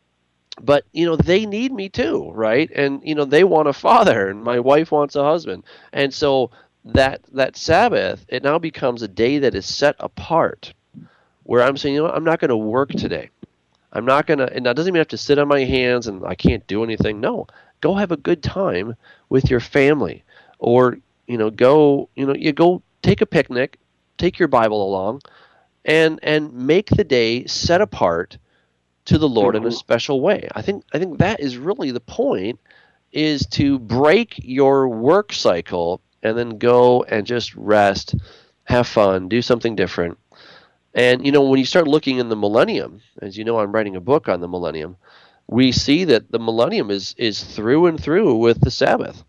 Speaker 2: but, you know, they need me too, right? And, you know, they want a father, and my wife wants a husband. And so that that Sabbath, it now becomes a day that is set apart, where I'm saying, you know what, I'm not going to work today. I'm not going to, and that doesn't mean I have to sit on my hands and I can't do anything. No, go have a good time with your family, or, you know, go, you know, you go take a picnic, take your Bible along, and and make the day set apart to the Lord in a special way. I think I think that is really the point, is to break your work cycle and then go and just rest, have fun, do something different. And, you know, when you start looking in the millennium, as you know, I'm writing a book on the millennium, we see that the millennium is is through and through with the Sabbath.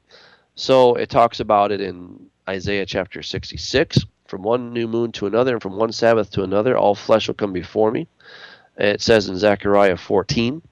Speaker 2: So it talks about it in Isaiah chapter sixty-six, from one new moon to another, and from one Sabbath to another, all flesh will come before me. And it says in Zechariah fourteen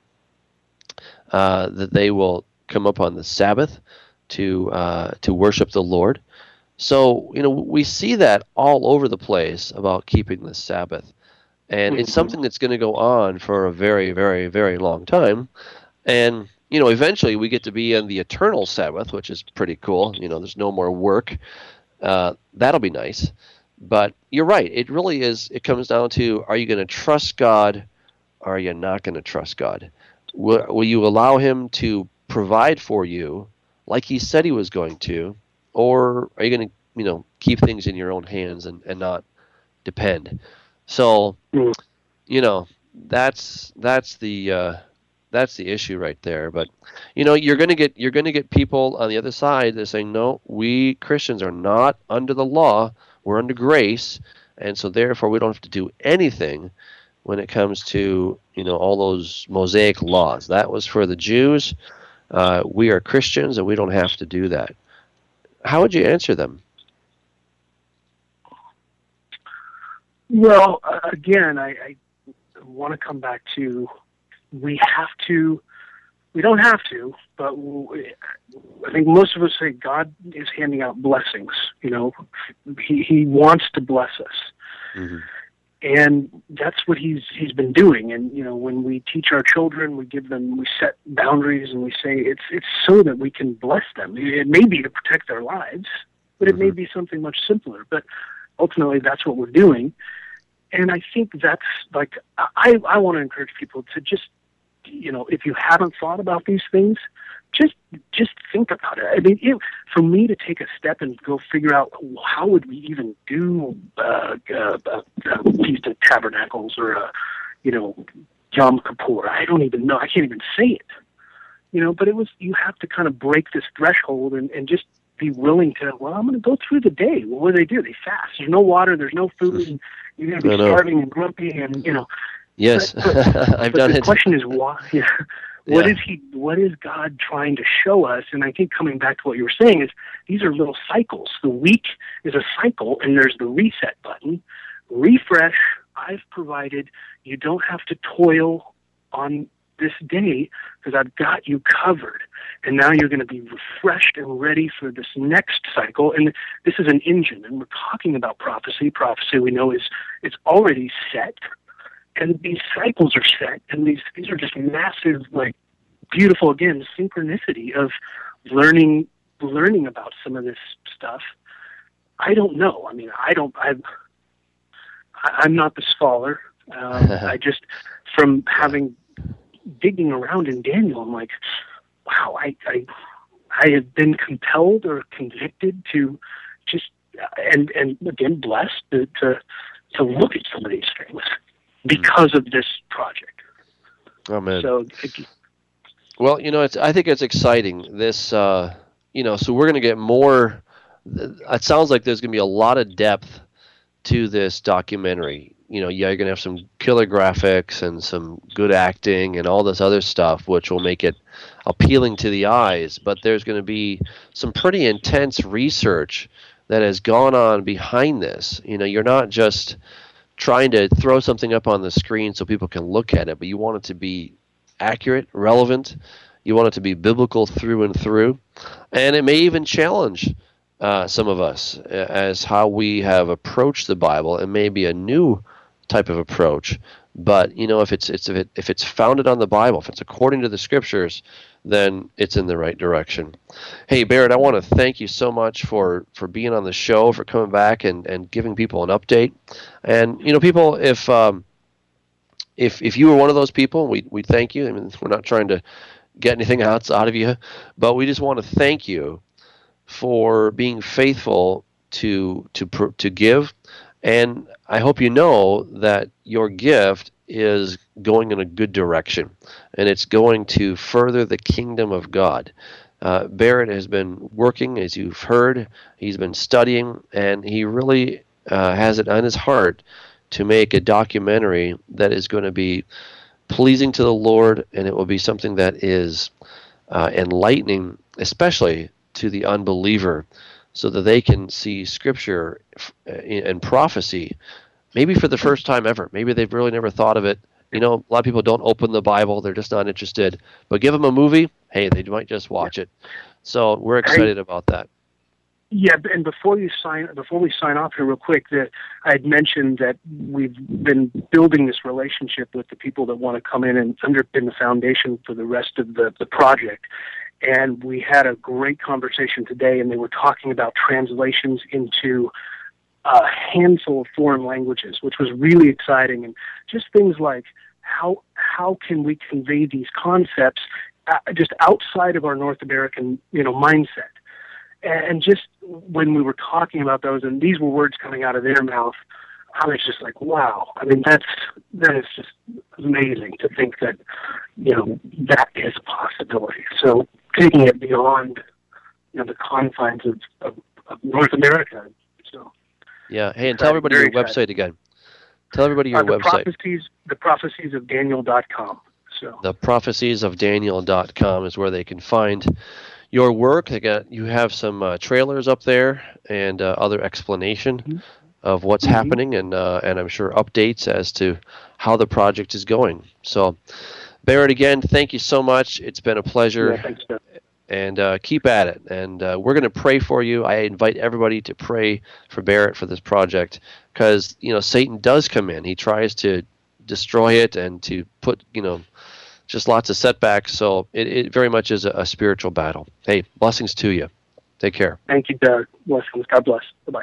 Speaker 2: uh, that they will come up on the Sabbath to uh, to worship the Lord. So, you know, we see that all over the place about keeping the Sabbath. And
Speaker 3: Mm-hmm.
Speaker 2: it's something that's going to go on for a very, very, very long time. And, you know, eventually we get to be in the eternal Sabbath, which is pretty cool. You know, there's no more work. Uh, that'll be nice. But you're right. It really is, it comes down to, are you going to trust God, or are you not going to trust God? Will, will you allow him to provide for you like he said he was going to? Or are you going to, you know, keep things in your own hands and, and not depend? So,
Speaker 3: Mm.
Speaker 2: you know, that's that's the uh, that's the issue right there. But, you know, you're going to get you're going to get people on the other side that are saying, no, we Christians are not under the law. We're under grace, and so therefore we don't have to do anything when it comes to, you know, all those Mosaic laws. That was for the Jews. Uh, we are Christians, and we don't have to do that. How would you answer them?
Speaker 3: Well, uh, again, I, I want to come back to, we have to, we don't have to, but we, I think most of us say God is handing out blessings. You know, he, he wants to bless us.
Speaker 2: Mm-hmm.
Speaker 3: And that's what he's he's been doing. And, you know, when we teach our children, we give them, we set boundaries, and we say it's it's so that we can bless them. It may be to protect their lives, but
Speaker 2: Mm-hmm.
Speaker 3: it may be something much simpler. But ultimately, that's what we're doing. And I think that's, like, I, I want to encourage people to just, you know, if you haven't thought about these things, just just think about it. I mean, it, for me to take a step and go figure out how would we even do uh, uh, uh, Feast of Tabernacles or, uh, you know, Yom Kippur, I don't even know. I can't even say it. You know, but it was, you have to kind of break this threshold and, and just be willing to, well, I'm going to go through the day. Well, what do they do? They fast. There's no water. There's no food. And you're going to be starving and grumpy and, you know.
Speaker 2: Yes,
Speaker 3: but, but,
Speaker 2: I've
Speaker 3: but
Speaker 2: done
Speaker 3: the
Speaker 2: it.
Speaker 3: The question is why? Yeah. What
Speaker 2: Yeah.
Speaker 3: is he? What is God trying to show us? And I think coming back to what you were saying is these are little cycles. The week is a cycle, and there's the reset button. Refresh. I've provided. You don't have to toil on this day because I've got you covered. And now you're going to be refreshed and ready for this next cycle. And this is an engine, and we're talking about prophecy. Prophecy we know is it's already set. And these cycles are set, and these these are just massive, like, beautiful, again, synchronicity of learning learning about some of this stuff. I don't know. I mean, I don't. I'm I'm not the scholar. Um, I just, from having, digging around in Daniel, I'm like, wow, I, I, I have been compelled or convicted to just, and, and again, blessed to, to, to look at some of these things because of this project.
Speaker 2: Oh, man.
Speaker 3: So, it,
Speaker 2: well, you know, it's, I think it's exciting. This, uh, you know, so we're going to get more, it sounds like there's going to be a lot of depth to this documentary. You know, yeah, you're going to have some killer graphics and some good acting and all this other stuff, which will make it appealing to the eyes. But there's going to be some pretty intense research that has gone on behind this. You know, you're not just trying to throw something up on the screen so people can look at it, but you want it to be accurate, relevant. You want it to be biblical through and through. And it may even challenge uh, some of us as how we have approached the Bible. It may be a new type of approach, but you know, if it's it's if, it, if it's founded on the Bible, if it's according to the Scriptures, then it's in the right direction. Hey, Barrett, I want to thank you so much for, for being on the show, for coming back and, and giving people an update. And you know, people, if um, if if you were one of those people, we we thank you. I mean, we're not trying to get anything out out of you, but we just want to thank you for being faithful to to to give. And I hope you know that your gift is going in a good direction, and it's going to further the kingdom of God. Uh, Barrett has been working, as you've heard. He's been studying, and he really uh, has it on his heart to make a documentary that is going to be pleasing to the Lord, and it will be something that is uh, enlightening, especially to the unbeliever, so that they can see Scripture and prophecy, maybe for the first time ever. Maybe they've really never thought of it. You know, a lot of people don't open the Bible. They're just not interested. But give them a movie, hey, they might just watch it. So we're excited about that.
Speaker 3: Yeah, and before you sign, before we sign off here real quick, that I had mentioned that we've been building this relationship with the people that want to come in and underpin the foundation for the rest of the, the project. And we had a great conversation today, and they were talking about translations into a handful of foreign languages, which was really exciting. And just things like how how can we convey these concepts uh, just outside of our North American, you know, mindset. And just when we were talking about those, and these were words coming out of their mouth, I was just like, wow. I mean, that's that is just amazing to think that, you know, that is a possibility. So taking it beyond, you know, the confines of, of, of North America. So
Speaker 2: yeah. Hey, and tell everybody your
Speaker 3: excited.
Speaker 2: website again. Tell everybody your
Speaker 3: uh, the
Speaker 2: website.
Speaker 3: Prophecies, the prophecies of Daniel dot com. So
Speaker 2: the prophecies of Daniel dot com is where they can find your work. They got you have some uh, trailers up there and uh, other explanation mm-hmm. of what's mm-hmm. happening, and uh, and I'm sure updates as to how the project is going. So, Barrett, again, thank you so much. It's been a pleasure.
Speaker 3: Yeah, thanks, Jeff.
Speaker 2: And uh, keep at it. And uh, we're going to pray for you. I invite everybody to pray for Barrett for this project, because you know Satan does come in. He tries to destroy it and to put you know. just lots of setbacks, so it, it very much is a, a spiritual battle. Hey, blessings to you. Take care.
Speaker 3: Thank you, Doug. Blessings. God bless. Bye-bye.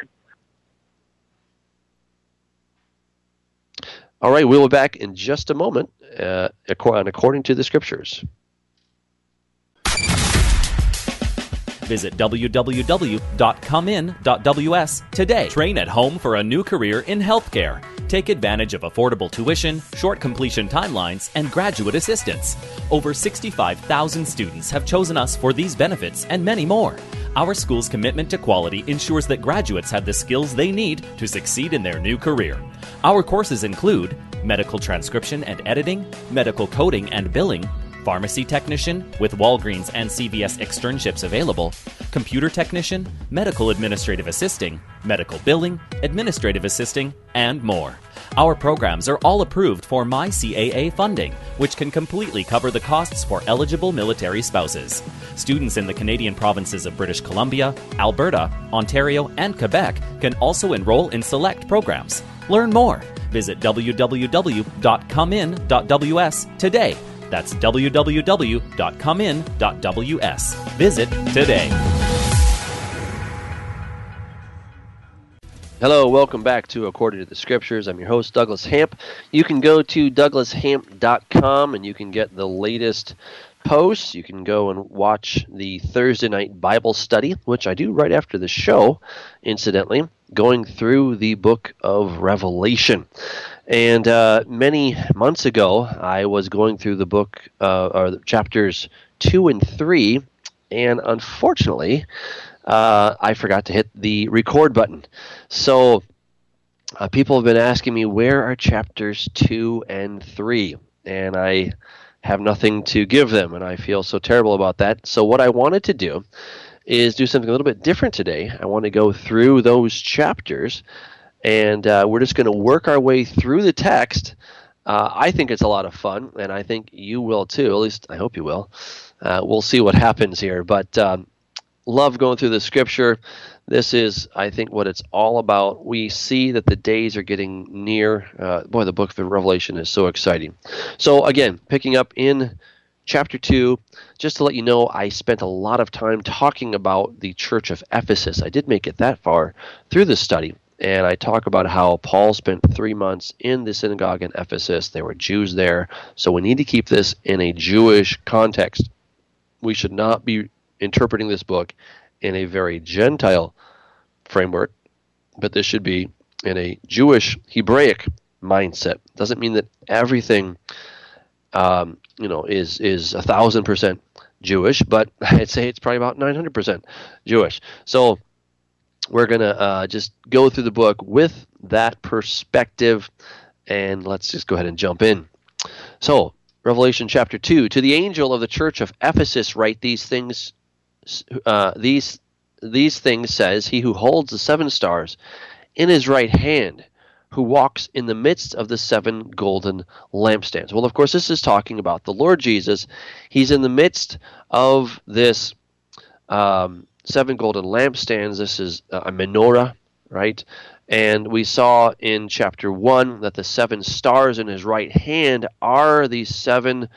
Speaker 2: All right, we'll be back in just a moment uh, according to the Scriptures.
Speaker 4: Visit w w w dot come in dot w s today. Train at home for a new career in healthcare. Take advantage of affordable tuition, short completion timelines, and graduate assistance. Over sixty-five thousand students have chosen us for these benefits and many more. Our school's commitment to quality ensures that graduates have the skills they need to succeed in their new career. Our courses include medical transcription and editing, medical coding and billing, pharmacy technician with Walgreens and C V S externships available, computer technician, medical administrative assisting, medical billing, administrative assisting, and more. Our programs are all approved for My C A A funding, which can completely cover the costs for eligible military spouses. Students in the Canadian provinces of British Columbia, Alberta, Ontario, and Quebec can also enroll in select programs. Learn more. Visit w w w dot come in dot w s today. That's w w w dot come in dot w s. Visit today.
Speaker 2: Hello, welcome back to According to the Scriptures. I'm your host, Douglas Hamp. You can go to douglas hamp dot com and you can get the latest posts. You can go and watch the Thursday night Bible study, which I do right after the show, incidentally, going through the book of Revelation. And uh, many months ago, I was going through the book, uh, or the chapters two and three, and unfortunately, Uh, I forgot to hit the record button. So uh, people have been asking me, where are chapters two and three? And I have nothing to give them, and I feel so terrible about that. So what I wanted to do is do something a little bit different today. I want to go through those chapters, and uh, we're just going to work our way through the text. Uh, I think it's a lot of fun, and I think you will too. At least I hope you will. Uh, we'll see what happens here, but um, love going through the scripture. This is, I think, what it's all about. We see that the days are getting near. Uh, boy, the book of Revelation is so exciting. So again, picking up in chapter two, just to let you know, I spent a lot of time talking about the church of Ephesus. I did make it that far through the study, and I talk about how Paul spent three months in the synagogue in Ephesus. There were Jews there, so we need to keep this in a Jewish context. We should not be interpreting this book in a very Gentile framework, but this should be in a Jewish, Hebraic mindset. Doesn't mean that everything, um, you know, is is a thousand percent Jewish, but I'd say it's probably about nine hundred percent Jewish. So we're gonna uh, just go through the book with that perspective, and let's just go ahead and jump in. So Revelation chapter two, to the angel of the church of Ephesus write these things. Uh, these these things says he who holds the seven stars in his right hand, who walks in the midst of the seven golden lampstands. Well, of course, this is talking about the Lord Jesus. He's in the midst of this um, seven golden lampstands. This is a menorah, right? And we saw in chapter one that the seven stars in his right hand are these seven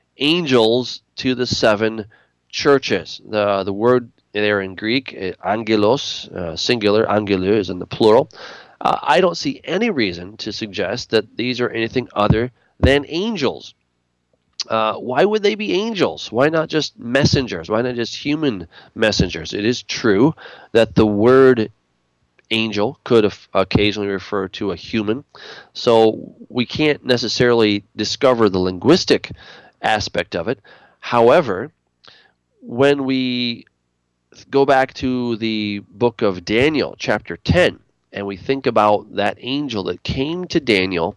Speaker 2: angels to the seven churches. The the word there in Greek, angelos, uh, singular, angelou is in the plural. Uh, I don't see any reason to suggest that these are anything other than angels. Uh, why would they be angels? Why not just messengers? Why not just human messengers? It is true that the word angel could have occasionally refer to a human, so we can't necessarily discover the linguistic aspect of it. However, when we go back to the book of Daniel, chapter ten, and we think about that angel that came to Daniel,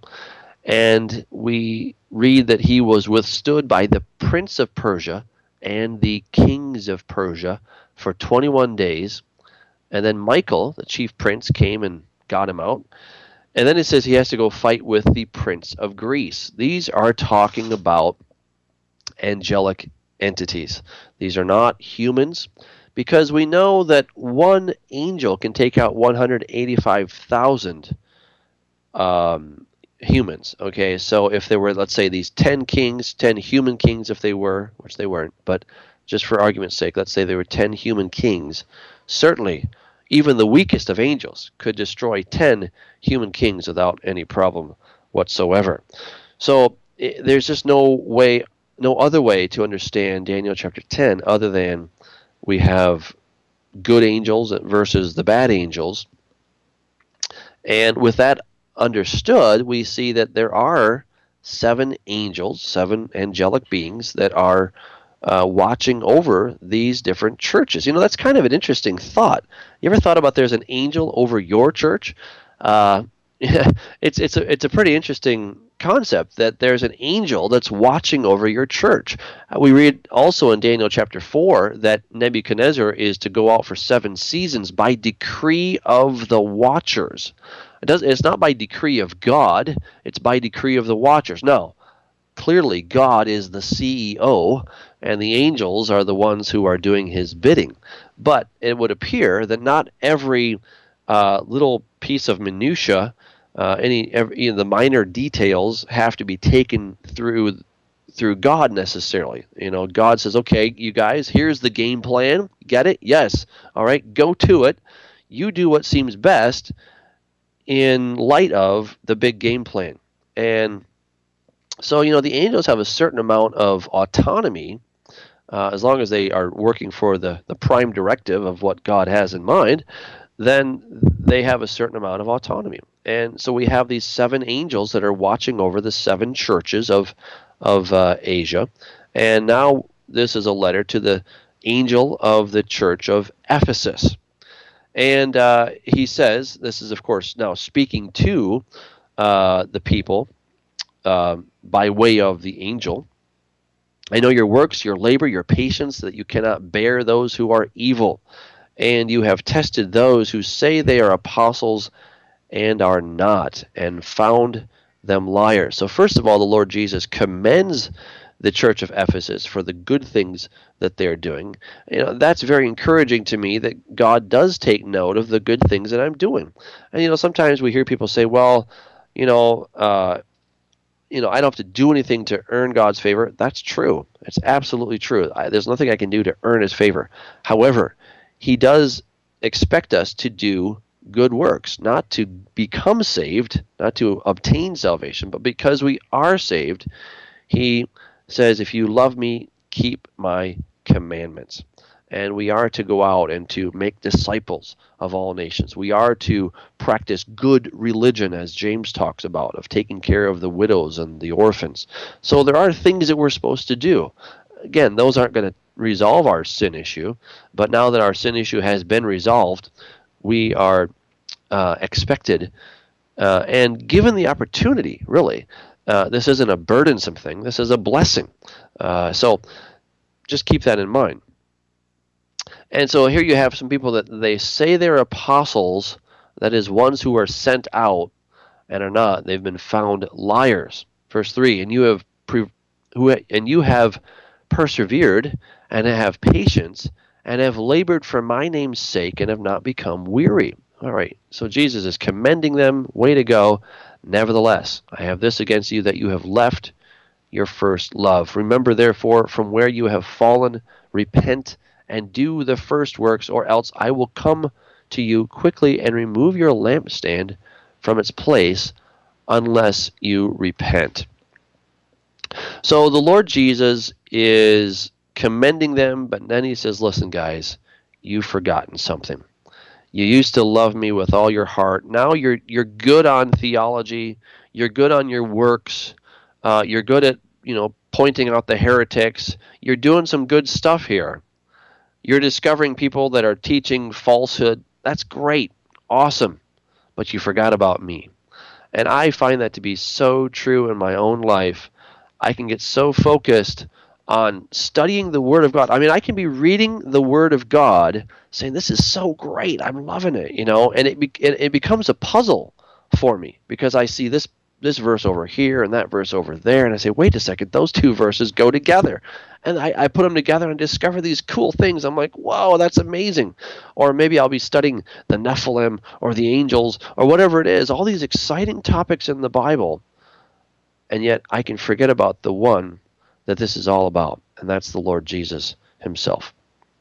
Speaker 2: and we read that he was withstood by the prince of Persia and the kings of Persia for twenty-one days, and then Michael, the chief prince, came and got him out. And then it says he has to go fight with the prince of Greece. These are talking about angelic entities. These are not humans, because we know that one angel can take out one hundred eighty-five thousand um, humans. Okay, so if there were, let's say, these ten kings, ten human kings, if they were, which they weren't, but just for argument's sake, let's say there were ten human kings, certainly even the weakest of angels could destroy ten human kings without any problem whatsoever. So it, there's just no way, no other way to understand Daniel chapter ten other than we have good angels versus the bad angels. And with that understood, we see that there are seven angels, seven angelic beings that are uh, watching over these different churches. You know, that's kind of an interesting thought. You ever thought about there's an angel over your church? Uh, it's it's a it's a pretty interesting concept that there's an angel that's watching over your church. Uh, we read also in Daniel chapter four that Nebuchadnezzar is to go out for seven seasons by decree of the watchers. It does, it's not by decree of God, it's by decree of the watchers. No, clearly God is the C E O, and the angels are the ones who are doing his bidding. But it would appear that not every uh, little piece of minutia, uh, any, every, you know, the minor details have to be taken through through God necessarily. You know, God says, okay, you guys, here's the game plan. Get it? Yes. All right, go to it. You do what seems best. in light of the big game plan. And so, you know, the angels have a certain amount of autonomy uh, as long as they are working for the, the prime directive of what God has in mind, then they have a certain amount of autonomy. And so we have these seven angels that are watching over the seven churches of, of uh, Asia. And now this is a letter to the angel of the church of Ephesus. And uh, he says, this is, of course, now speaking to uh, the people uh, by way of the angel. I know your works, your labor, your patience, that you cannot bear those who are evil. And you have tested those who say they are apostles and are not, and found them liars. So first of all, the Lord Jesus commends the church of Ephesus for the good things that they're doing. You know, that's very encouraging to me that God does take note of the good things that I'm doing. And, you know, sometimes we hear people say, well, you know, uh, you know, I don't have to do anything to earn God's favor. That's true. It's absolutely true. I, there's nothing I can do to earn his favor. However, he does expect us to do good works, not to become saved, not to obtain salvation, but because we are saved, he says, if you love me, keep my commandments. And we are to go out and to make disciples of all nations. We are to practice good religion, as James talks about, of taking care of the widows and the orphans. So there are things that we're supposed to do. Again, those aren't going to resolve our sin issue, but now that our sin issue has been resolved, we are uh, expected uh, and given the opportunity, really. Uh, this isn't a burdensome thing. This is a blessing. Uh, so just keep that in mind. And so here you have some people that they say they're apostles, that is, ones who are sent out and are not. They've been found liars. Verse three, and you have pre- who and you have persevered and have patience and have labored for my name's sake and have not become weary. All right, so Jesus is commending them. Way to go. Nevertheless, I have this against you, that you have left your first love. Remember, therefore, from where you have fallen, repent and do the first works, or else I will come to you quickly and remove your lampstand from its place unless you repent. So the Lord Jesus is commending them, but then he says, listen, guys, you've forgotten something. You used to love me with all your heart. Now you're you're good on theology. You're good on your works. Uh, you're good at, you know, pointing out the heretics. You're doing some good stuff here. You're discovering people that are teaching falsehood. That's great. Awesome. But you forgot about me. And I find that to be so true in my own life. I can get so focused on studying the Word of God. I mean, I can be reading the Word of God, saying, this is so great, I'm loving it, you know, and it be, it, it becomes a puzzle for me, because I see this this verse over here and that verse over there, and I say, wait a second, those two verses go together. And I, I put them together and discover these cool things. I'm like, whoa, that's amazing. Or maybe I'll be studying the Nephilim or the angels or whatever it is, all these exciting topics in the Bible, and yet I can forget about the one that this is all about, and that's the Lord Jesus himself.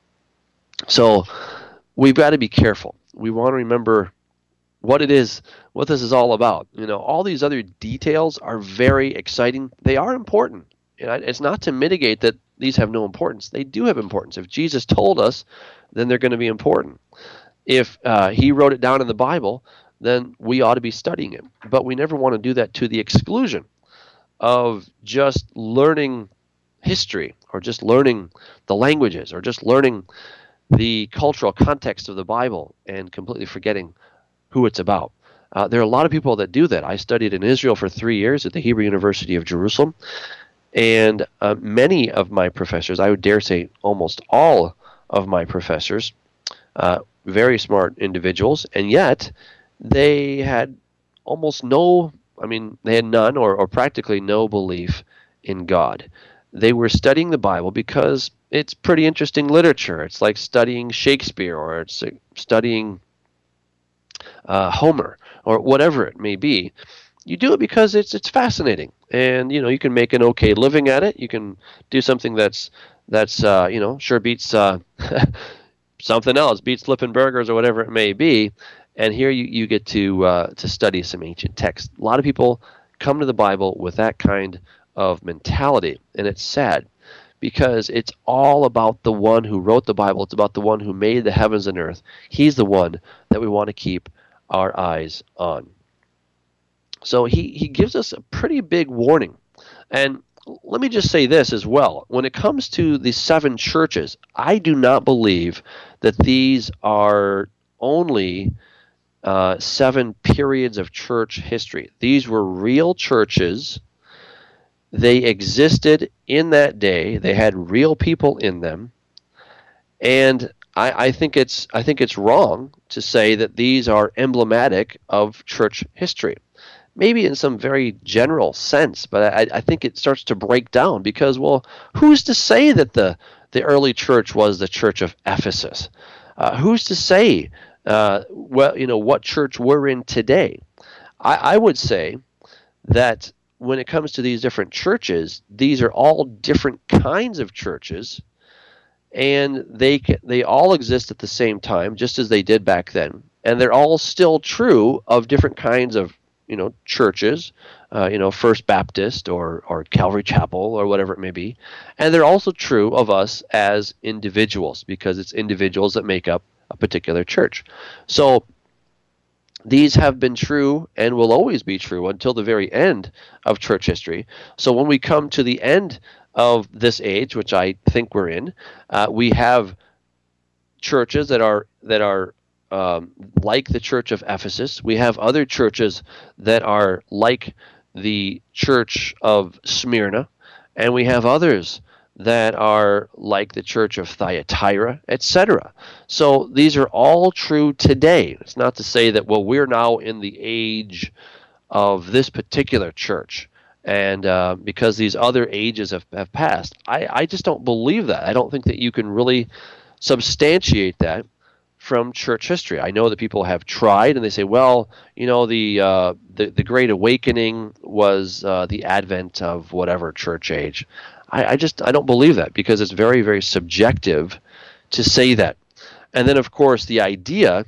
Speaker 2: So we've got to be careful. We want to remember what it is, what this is all about. You know, all these other details are very exciting. They are important. It's not to mitigate that these have no importance. They do have importance. If Jesus told us, then they're going to be important. If uh, he wrote it down in the Bible, then we ought to be studying it. But we never want to do that to the exclusion of just learning history, or just learning the languages, or just learning the cultural context of the Bible and completely forgetting who it's about. Uh, there are a lot of people that do that. I studied in Israel for three years at the Hebrew University of Jerusalem, and uh, many of my professors, I would dare say almost all of my professors, uh, very smart individuals, and yet they had almost no, I mean, they had none or, or practically no belief in God. They were studying the Bible because it's pretty interesting literature. It's like studying Shakespeare, or it's studying uh, Homer, or whatever it may be. You do it because it's it's fascinating, and you know you can make an okay living at it. You can do something that's that's uh, you know sure beats uh, something else, beets, flipping burgers, or whatever it may be. And here you, you get to uh, to study some ancient text. A lot of people come to the Bible with that kind of mentality, and it's sad because it's all about the one who wrote the Bible. It's about the one who made the heavens and earth. He's the one that we want to keep our eyes on. So he, he gives us a pretty big warning. And let me just say this as well. When it comes to the seven churches, I do not believe that these are only uh, seven periods of church history. These were real churches. They existed in that day. They had real people in them. And I, I think it's I think it's wrong to say that these are emblematic of church history. Maybe in some very general sense, but I, I think it starts to break down because, well, who's to say that the, the early church was the church of Ephesus? Uh, who's to say, uh, well, you know, what church we're in today? I, I would say that when it comes to these different churches, these are all different kinds of churches, and they they all exist at the same time, just as they did back then, and they're all still true of different kinds of you know, churches, uh, you know, First Baptist or, or Calvary Chapel or whatever it may be. And they're also true of us as individuals because it's individuals that make up a particular church. So these have been true and will always be true until the very end of church history. So when we come to the end of this age, which I think we're in, uh, we have churches that are that are Um, like the church of Ephesus. We have other churches that are like the church of Smyrna, and we have others that are like the church of Thyatira, et cetera. So these are all true today. It's not to say that, well, we're now in the age of this particular church, and uh, because these other ages have, have passed. I, I just don't believe that. I don't think that you can really substantiate that from church history. I know that people have tried, and they say, well, you know, the uh, the, the Great Awakening was uh, the advent of whatever church age. I, I just I don't believe that because it's very, very subjective to say that. And then, of course, the idea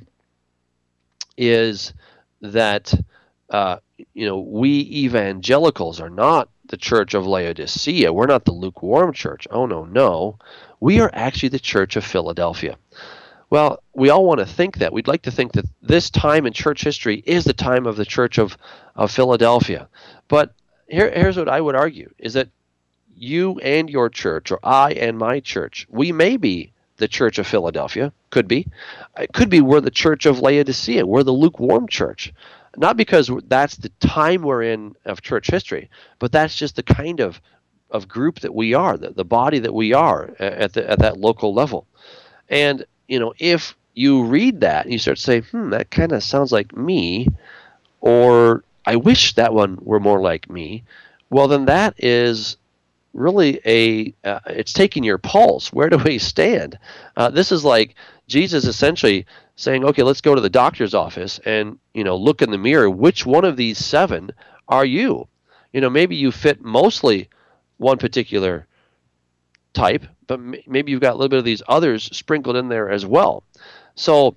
Speaker 2: is that uh, you know we evangelicals are not the church of Laodicea. We're not the lukewarm church. Oh no, no, we are actually the church of Philadelphia. Well, we all want to think that. We'd like to think that this time in church history is the time of the church of, of Philadelphia. But here, here's what I would argue, is that you and your church, or I and my church, we may be the church of Philadelphia. Could be. It could be we're the church of Laodicea. We're the lukewarm church. Not because that's the time we're in of church history, but that's just the kind of, of group that we are, the, the body that we are at, the, at that local level. And you know, if you read that and you start to say, hmm, that kind of sounds like me, or I wish that one were more like me, well, then that is really a, uh, it's taking your pulse. Where do we stand? Uh, this is like Jesus essentially saying, okay, let's go to the doctor's office and, you know, look in the mirror. Which one of these seven are you? You know, maybe you fit mostly one particular type, but maybe you've got a little bit of these others sprinkled in there as well. So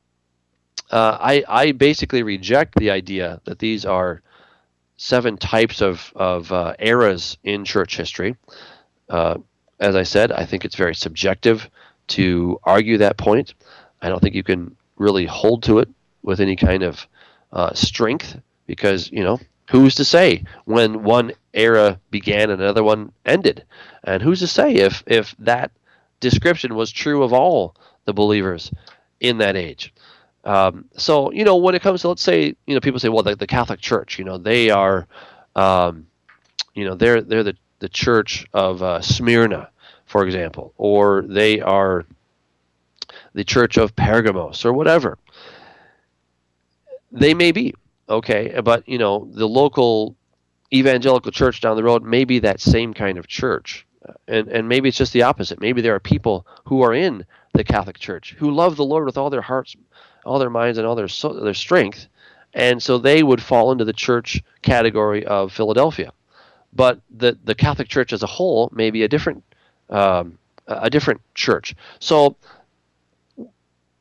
Speaker 2: uh, I, I basically reject the idea that these are seven types of, of uh, eras in church history. Uh, as I said, I think it's very subjective to argue that point. I don't think you can really hold to it with any kind of uh, strength because, you know, who's to say when one era began and another one ended? And who's to say if, if that description was true of all the believers in that age? Um, so, you know, when it comes to, let's say, you know, people say, well, the, the Catholic Church, you know, they are, um, you know, they're they're the, the church of uh, Smyrna, for example, or they are the church of Pergamos or whatever. They may be. Okay, but, you know, the local evangelical church down the road may be that same kind of church. And and maybe it's just the opposite. Maybe there are people who are in the Catholic Church who love the Lord with all their hearts, all their minds, and all their so, their strength, and so they would fall into the church category of Philadelphia. But the the Catholic Church as a whole may be a different um, a different church. So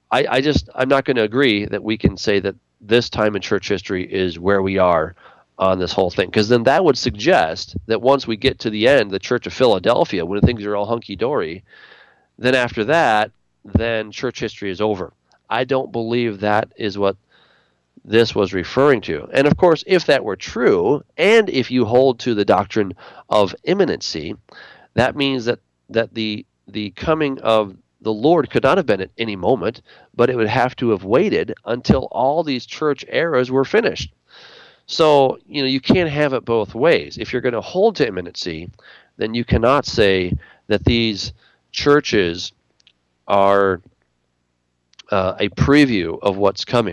Speaker 2: I, I just, I'm not going to agree that we can say that this time in church history is where we are on this whole thing, because then that would suggest that once we get to the end, the Church of Philadelphia, when things are all hunky-dory, then after that, then church history is over. I don't believe that is what this was referring to. And of course, if that were true, and if you hold to the doctrine of imminency, that means that, that the the coming of the Lord could not have been at any moment, but it would have to have waited until all these church eras were finished. So, you know, you can't have it both ways. If you're going to hold to imminency, then you cannot say that these churches are uh, a preview of what's coming.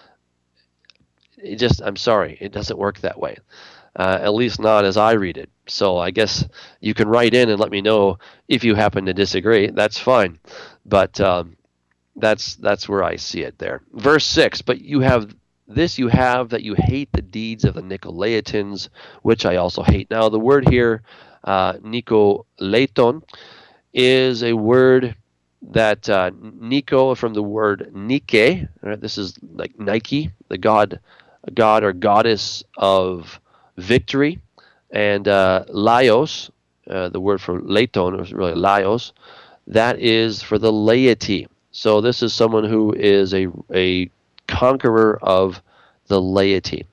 Speaker 2: It just, I'm sorry, it doesn't work that way. Uh, at least not as I read it. So I guess you can write in and let me know if you happen to disagree. That's fine. But um, that's that's where I see it there. Verse six, but you have this you have that you hate the deeds of the Nicolaitans, which I also hate. Now the word here, uh, Nicolaiton, is a word that uh, Nico from the word Nike. Right? This is like Nike, the god, god or goddess of victory, and uh, Laios, uh, the word for Leiton is really Laios, that is for the laity. So this is someone who is a a conqueror of the laity.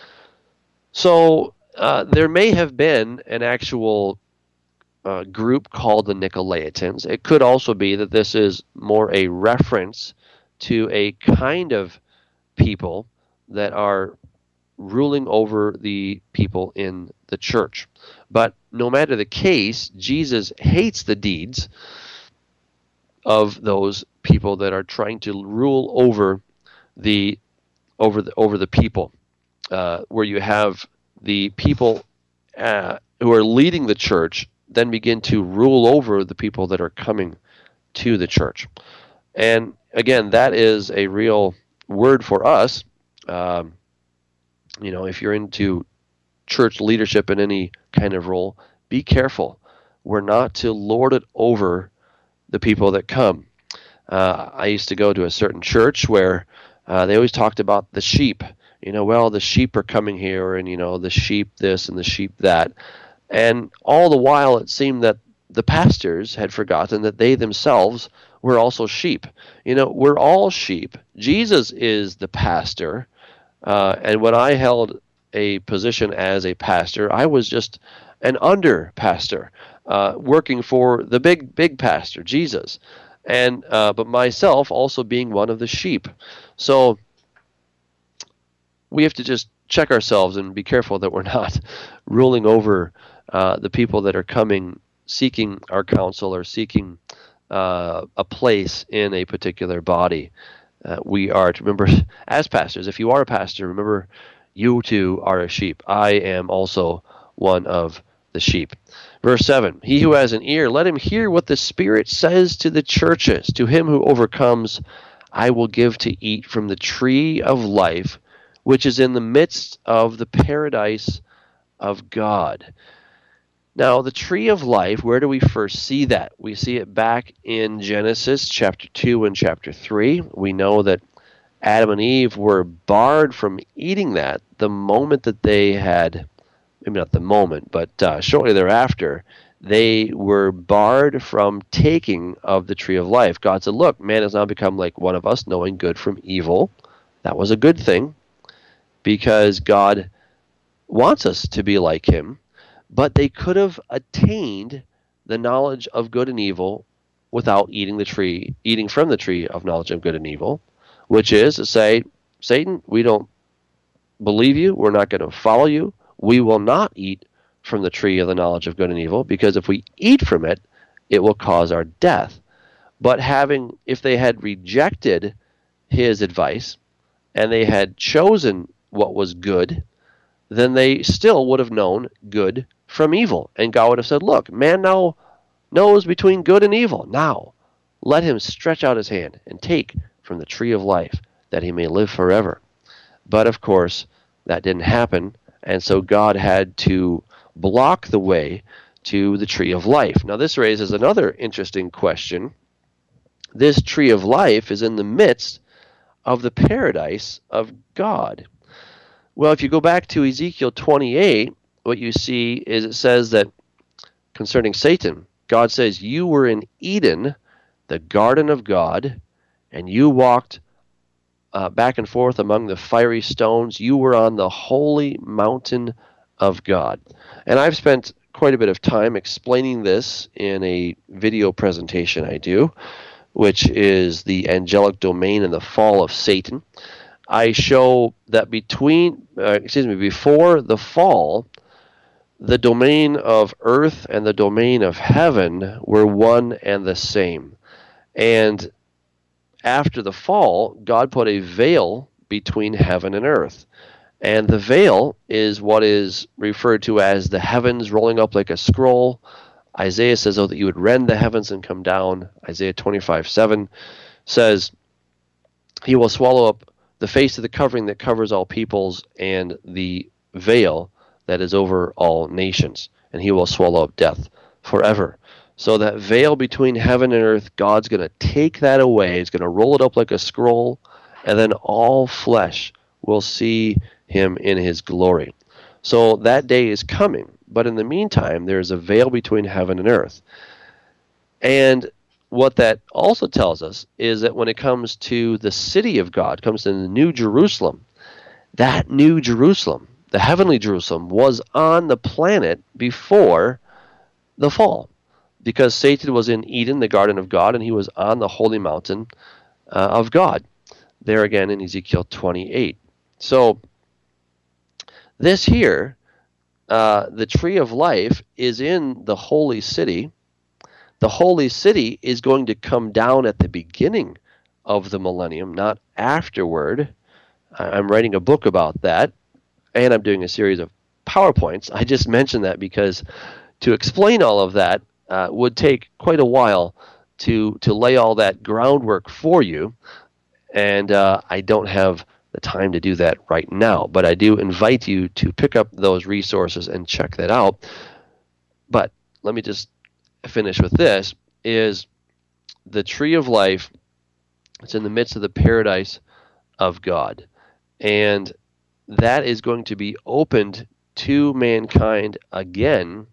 Speaker 2: So uh, there may have been an actual uh, group called the Nicolaitans. It could also be that this is more a reference to a kind of people that are ruling over the people in the church. But no matter the case, Jesus hates the deeds of those people that are trying to rule over the over the over the people, uh, where you have the people uh, who are leading the church then begin to rule over the people that are coming to the church. And again, that is a real word for us. Um, You know, if you're into church leadership in any kind of role, be careful. We're not to lord it over the people that come. Uh, I used to go to a certain church where uh, they always talked about the sheep. You know, well, the sheep are coming here, and, you know, the sheep this and the sheep that. And all the while it seemed that the pastors had forgotten that they themselves were also sheep. You know, we're all sheep. Jesus is the pastor. Uh, and when I held a position as a pastor, I was just an under pastor, uh, working for the big, big pastor, Jesus, and uh, but myself also being one of the sheep. So we have to just check ourselves and be careful that we're not ruling over uh, the people that are coming, seeking our counsel or seeking uh, a place in a particular body. Uh, we are to remember, as pastors, if you are a pastor, remember you too are a sheep. I am also one of the sheep. Verse seven, he who has an ear, let him hear what the Spirit says to the churches. To him who overcomes, I will give to eat from the tree of life, which is in the midst of the paradise of God. Now, the tree of life, where do we first see that? We see it back in Genesis chapter two and chapter three. We know that Adam and Eve were barred from eating that the moment that they had, maybe not the moment, but uh, shortly thereafter, they were barred from taking of the tree of life. God said, look, man has now become like one of us, knowing good from evil. That was a good thing, because God wants us to be like him. But they could have attained the knowledge of good and evil without eating the tree, eating from the tree of knowledge of good and evil, which is to say, Satan, we don't believe you. We're not going to follow you. We will not eat from the tree of the knowledge of good and evil, because if we eat from it, it will cause our death. But having, if they had rejected his advice and they had chosen what was good, then they still would have known good from evil. And God would have said, look, man now knows between good and evil. Now, let him stretch out his hand and take from the tree of life, that he may live forever. But, of course, that didn't happen, and so God had to block the way to the tree of life. Now, this raises another interesting question this tree of life is in the midst of the paradise of God. Well, if you go back to Ezekiel twenty-eight, what you see is it says that concerning Satan, God says, you were in Eden, the garden of God, and you walked uh, back and forth among the fiery stones. You were on the holy mountain of God. And I've spent quite a bit of time explaining this in a video presentation I do, which is the angelic domain and the fall of Satan. I show that between, uh, excuse me, before the fall, the domain of earth and the domain of heaven were one and the same. And after the fall, God put a veil between heaven and earth. And the veil is what is referred to as the heavens rolling up like a scroll. Isaiah says, oh, that you would rend the heavens and come down. Isaiah twenty-five seven says, he will swallow up the face of the covering that covers all peoples and the veil that is over all nations. And he will swallow up death forever. So that veil between heaven and earth, God's going to take that away. He's going to roll it up like a scroll, and then all flesh will see him in his glory. So that day is coming. But in the meantime, there's a veil between heaven and earth. And what that also tells us is that when it comes to the city of God, comes to the New Jerusalem, that New Jerusalem, the heavenly Jerusalem, was on the planet before the fall, because Satan was in Eden, the garden of God, and he was on the holy mountain uh, of God, there again in Ezekiel twenty-eight. So this here, uh, the tree of life, is in the holy city. The holy city is going to come down at the beginning of the millennium, not afterward. I'm writing a book about that, and I'm doing a series of PowerPoints. I just mentioned that because to explain all of that uh, would take quite a while to to lay all that groundwork for you, and uh, I don't have the time to do that right now. But I do invite you to pick up those resources and check that out. But let me just finish with this, is the tree of life. It's in the midst of the paradise of God. And that is going to be opened to mankind again.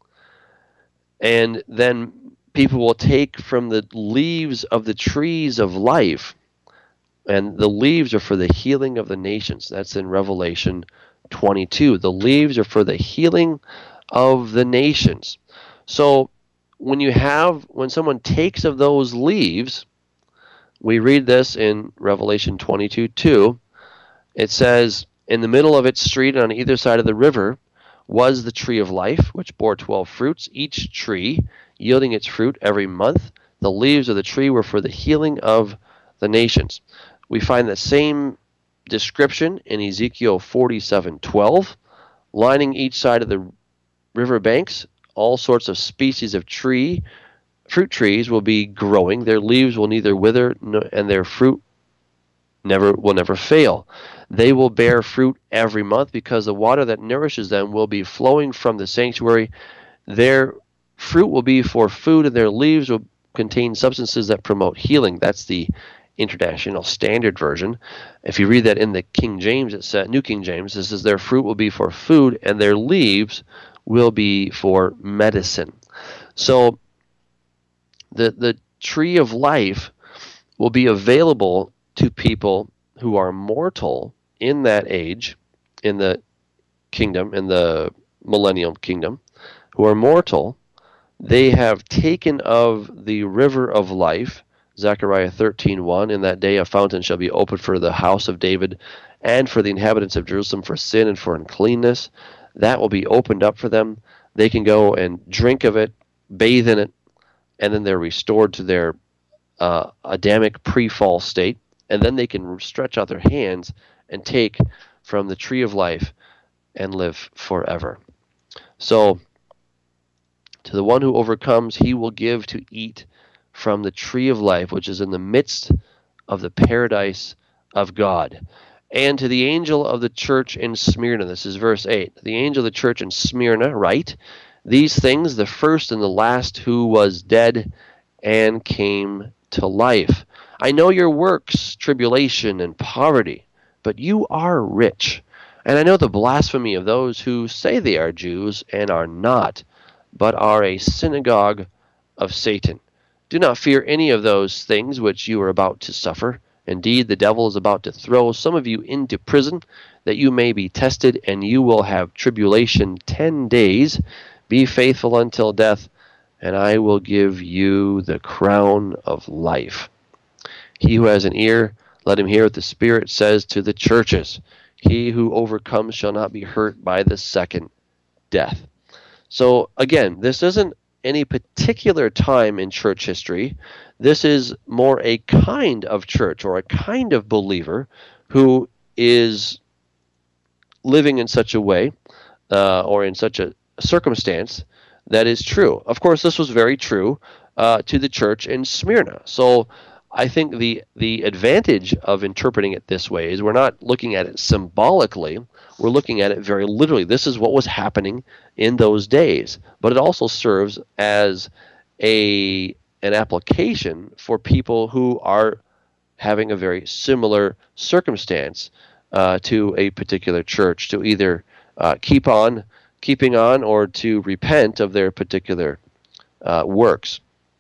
Speaker 2: And then people will take from the leaves of the trees of life, and the leaves are for the healing of the nations. That's in Revelation twenty-two. The leaves are for the healing of the nations. So when you have, when someone takes of those leaves, we read this in Revelation twenty-two two. It says, in the middle of its street on either side of the river was the tree of life, which bore twelve fruits, each tree yielding its fruit every month. The leaves of the tree were for the healing of the nations. We find the same description in Ezekiel forty-seven twelve. Lining each side of the river banks, all sorts of species of tree, fruit trees will be growing. Their leaves will neither wither, and their fruit never will never fail. They will bear fruit every month, because the water that nourishes them will be flowing from the sanctuary. Their fruit will be for food, and their leaves will contain substances that promote healing. That's the International Standard Version. If you read that in the King James, it says, New King James, it says their fruit will be for food, and their leaves will be for medicine. So the the tree of life will be available to people who are mortal in that age, in the kingdom, in the millennial kingdom, who are mortal. They have taken of the river of life, Zechariah thirteen one. In that day a fountain shall be opened for the house of David and for the inhabitants of Jerusalem for sin and for uncleanness. That will be opened up for them. They can go and drink of it, bathe in it, and then they're restored to their uh, Adamic pre-fall state. And then they can stretch out their hands and take from the tree of life and live forever. So, to the one who overcomes, he will give to eat from the tree of life, which is in the midst of the paradise of God. And to the angel of the church in Smyrna, this is verse eight, the angel of the church in Smyrna, write, these things, the first and the last who was dead and came to life. I know your works, tribulation and poverty, but you are rich. And I know the blasphemy of those who say they are Jews and are not, but are a synagogue of Satan. Do not fear any of those things which you are about to suffer. Indeed, the devil is about to throw some of you into prison, that you may be tested, and you will have tribulation ten days. Be faithful until death, and I will give you the crown of life. He who has an ear, let him hear what the Spirit says to the churches. He who overcomes shall not be hurt by the second death. So again, this isn't any particular time in church history. This is more a kind of church or a kind of believer who is living in such a way uh, or in such a circumstance that is true. Of course, this was very true uh, to the church in Smyrna. So I think the the advantage of interpreting it this way is we're not looking at it symbolically. We're looking at it very literally. This is what was happening in those days. But it also serves as a an application for people who are having a very similar circumstance uh, to a particular church, to either uh, keep on keeping on or to repent of their particular uh, works.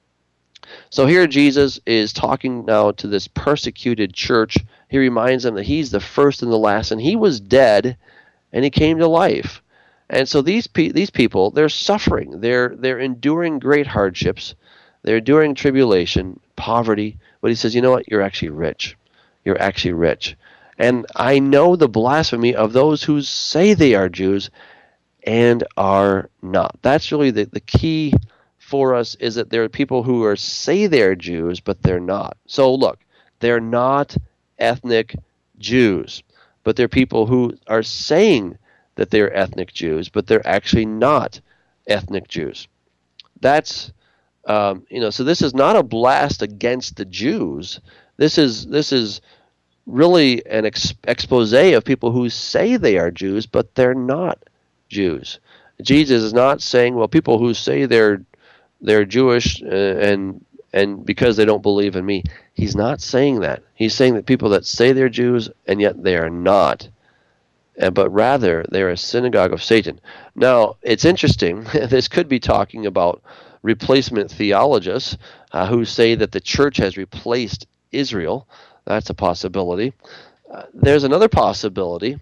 Speaker 2: So here Jesus is talking now to this persecuted church. He reminds them that he's the first and the last, and he was dead, and he came to life. And so these pe- these people, they're suffering. They're they're enduring great hardships. They're enduring tribulation, poverty. But he says, you know what? You're actually rich. You're actually rich. And I know the blasphemy of those who say they are Jews and are not. That's really the, the key for us, is that there are people who are say they're Jews, but they're not. So look, they're not ethnic Jews, but they're people who are saying that they're ethnic Jews, but they're actually not ethnic Jews. That's um, you know. So this is not a blast against the Jews. This is this is really an ex- expose of people who say they are Jews, but they're not Jews. Jesus is not saying, well, people who say they're they're Jewish uh, and and because they don't believe in me. He's not saying that. He's saying that people that say they're Jews and yet they are not, uh, but rather they're a synagogue of Satan. Now, it's interesting. This could be talking about replacement theologians uh, who say that the church has replaced Israel. That's a possibility. Uh, there's another possibility.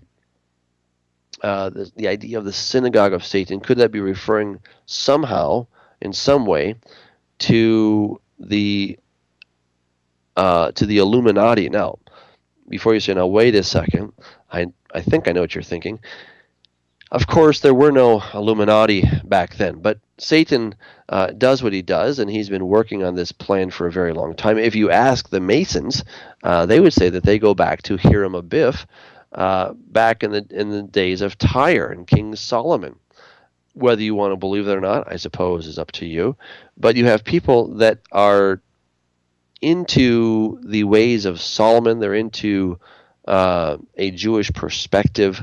Speaker 2: Uh, the, the idea of the synagogue of Satan. Could that be referring somehow, in some way, to the uh, to the Illuminati? Now, before you say, now wait a second, I I think I know what you're thinking. Of course, there were no Illuminati back then, but Satan uh, does what he does, and he's been working on this plan for a very long time. If you ask the Masons, uh, they would say that they go back to Hiram Abiff, uh, back in the in the days of Tyre and King Solomon. Whether you want to believe it or not, I suppose, is up to you. But you have people that are into the ways of Solomon. They're into uh, a Jewish perspective.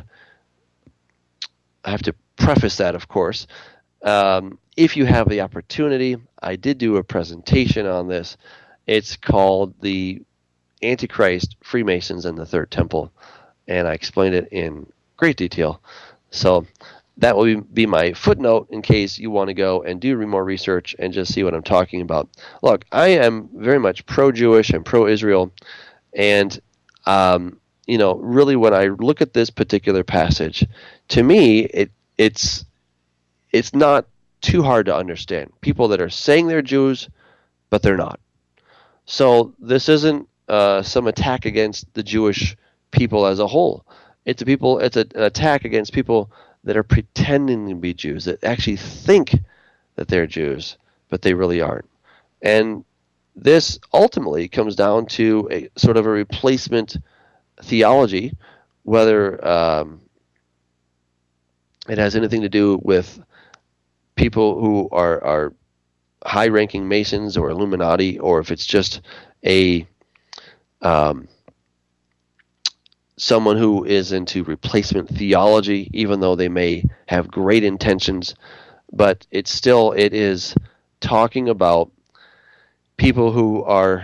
Speaker 2: I have to preface that, of course. Um, if you have the opportunity, I did do a presentation on this. It's called The Antichrist, Freemasons, and the Third Temple, and I explained it in great detail. So that will be my footnote in case you want to go and do more research and just see what I'm talking about. Look, I am very much pro-Jewish and pro-Israel, and um, you know, really, when I look at this particular passage, to me, it it's it's not too hard to understand. People that are saying they're Jews, but they're not. So this isn't uh, some attack against the Jewish people as a whole. It's a people. It's a, an attack against people that are pretending to be Jews, that actually think that they're Jews, but they really aren't. And this ultimately comes down to a sort of a replacement theology, whether um, it has anything to do with people who are, are high-ranking Masons or Illuminati, or if it's just a um, someone who is into replacement theology, even though they may have great intentions, but it's still, it is talking about people who are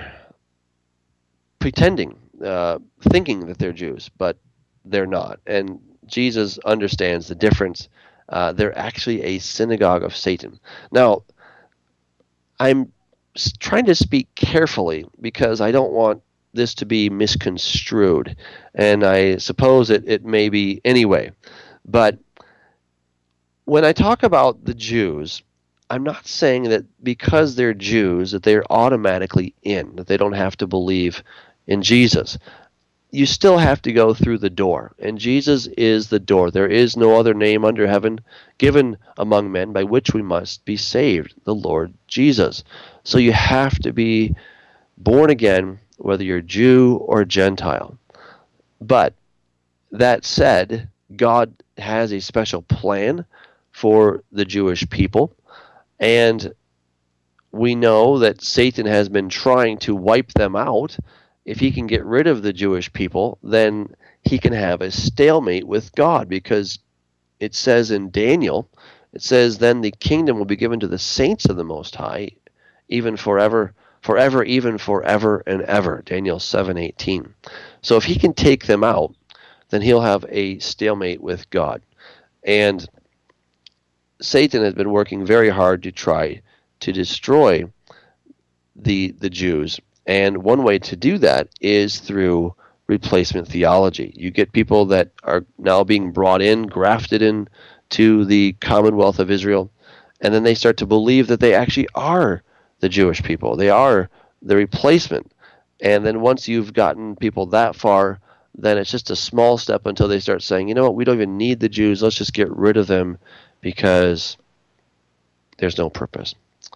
Speaker 2: pretending, uh, thinking that they're Jews, but they're not. And Jesus understands the difference. Uh, they're actually a synagogue of Satan. Now, I'm s- trying to speak carefully because I don't want this to be misconstrued, and I suppose it, it may be anyway. But when I talk about the Jews, I'm not saying that because they're Jews that they're automatically in, that they don't have to believe in Jesus. You still have to go through the door, and Jesus is the door. There is no other name under heaven given among men by which we must be saved, the Lord Jesus. So you have to be born again, whether you're Jew or Gentile. But that said, God has a special plan for the Jewish people, and we know that Satan has been trying to wipe them out. If he can get rid of the Jewish people, then he can have a stalemate with God, because it says in Daniel, it says, then the kingdom will be given to the saints of the Most High, even forever, forever, even forever and ever. Daniel seven eighteen. So if he can take them out, then he'll have a stalemate with God. And Satan has been working very hard to try to destroy the the Jews. And one way to do that is through replacement theology. You get people that are now being brought in, grafted in to the Commonwealth of Israel, and then they start to believe that they actually are the Jewish people. They are the replacement. And then once you've gotten people that far, then it's just a small step until they start saying, you know what, we don't even need the Jews. Let's just get rid of them because there's no purpose.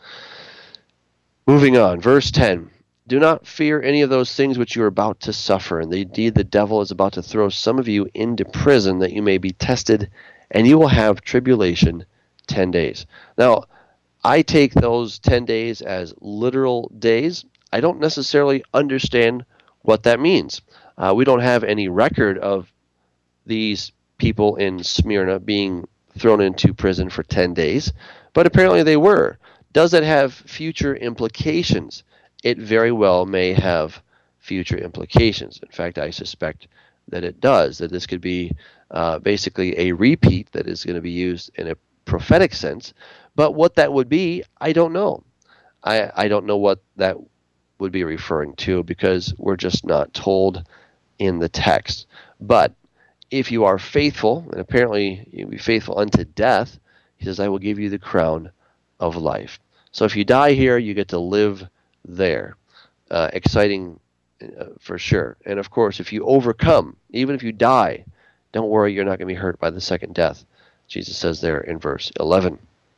Speaker 2: Moving on, verse ten. Do not fear any of those things which you are about to suffer. And indeed, the devil is about to throw some of you into prison that you may be tested, and you will have tribulation ten days. Now, I take those ten days as literal days. I don't necessarily understand what that means. Uh, we don't have any record of these people in Smyrna being thrown into prison for ten days, but apparently they were. Does it have future implications? It very well may have future implications. In fact, I suspect that it does, that this could be uh, basically a repeat that is going to be used in a prophetic sense. But what that would be, I don't know. I, I don't know what that would be referring to, because we're just not told in the text. But if you are faithful, and apparently you'll be faithful unto death, he says, I will give you the crown of life. So if you die here, you get to live there. Uh, exciting uh, for sure. And of course, if you overcome, even if you die, don't worry, you're not going to be hurt by the second death. Jesus says there in verse eleven.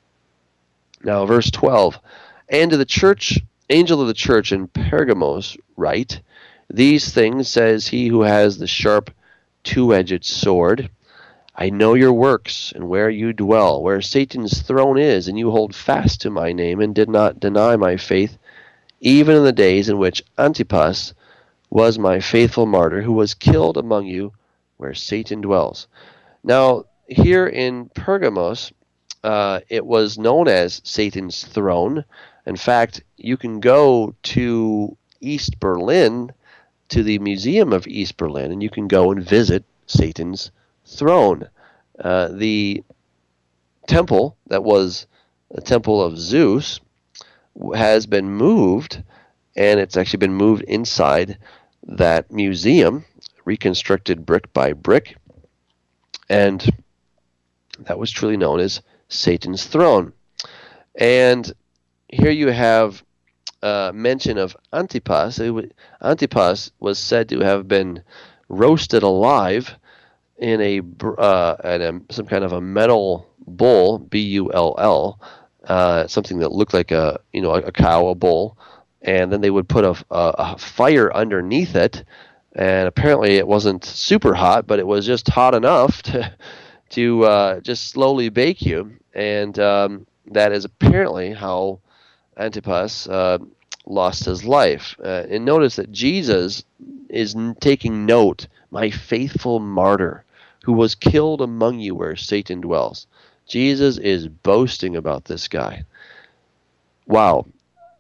Speaker 2: Now, verse twelve. And to the church, angel of the church in Pergamos write, these things says he who has the sharp two-edged sword. I know your works, and where you dwell, where Satan's throne is, and you hold fast to my name, and did not deny my faith, even in the days in which Antipas was my faithful martyr, who was killed among you, where Satan dwells. Now, here in Pergamos, uh, it was known as Satan's throne. In fact, you can go to East Berlin, to the Museum of East Berlin, and you can go and visit Satan's throne. Uh, the temple that was the temple of Zeus has been moved, and it's actually been moved inside that museum, reconstructed brick by brick, and that was truly known as Satan's throne. And here you have uh, mention of Antipas. Antipas was said to have been roasted alive in a, uh, in a some kind of a metal bull, B U L L, uh, something that looked like a you know a cow, a bull, and then they would put a, a, a fire underneath it, and apparently it wasn't super hot, but it was just hot enough to to uh, just slowly bake you, and um, that is apparently how Antipas uh, lost his life. Uh, and notice that Jesus is n- taking note, my faithful martyr, who was killed among you where Satan dwells. Jesus is boasting about this guy. Wow.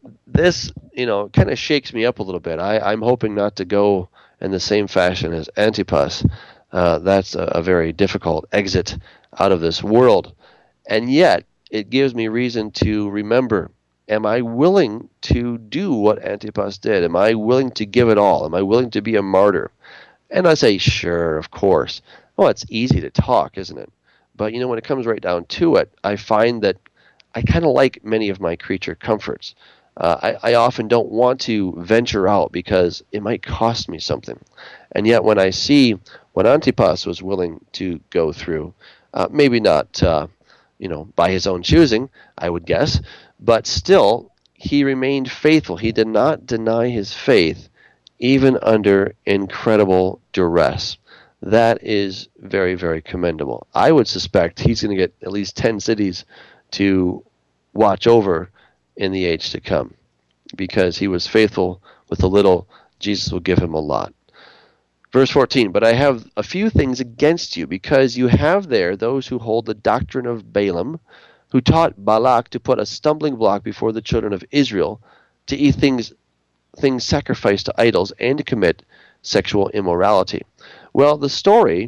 Speaker 2: this, you know, kind of shakes me up a little bit. I, I'm hoping not to go in the same fashion as Antipas. Uh, that's a, a very difficult exit out of this world. And yet, it gives me reason to remember, am I willing to do what Antipas did? Am I willing to give it all? Am I willing to be a martyr? And I say, sure, of course. Well, it's easy to talk, isn't it? But, you know, when it comes right down to it, I find that I kind of like many of my creature comforts. Uh, I, I often don't want to venture out because it might cost me something. And yet when I see what Antipas was willing to go through, uh, maybe not, uh, you know, by his own choosing, I would guess, but still, he remained faithful. He did not deny his faith, even under incredible duress. That is very, very commendable. I would suspect he's going to get at least ten cities to watch over in the age to come, because he was faithful with a little. Jesus will give him a lot. Verse fourteen, but I have a few things against you, because you have there those who hold the doctrine of Balaam, who taught Balak to put a stumbling block before the children of Israel, to eat things things sacrificed to idols, and to commit sexual immorality. Well, the story,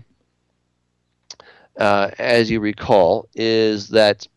Speaker 2: uh, as you recall, is that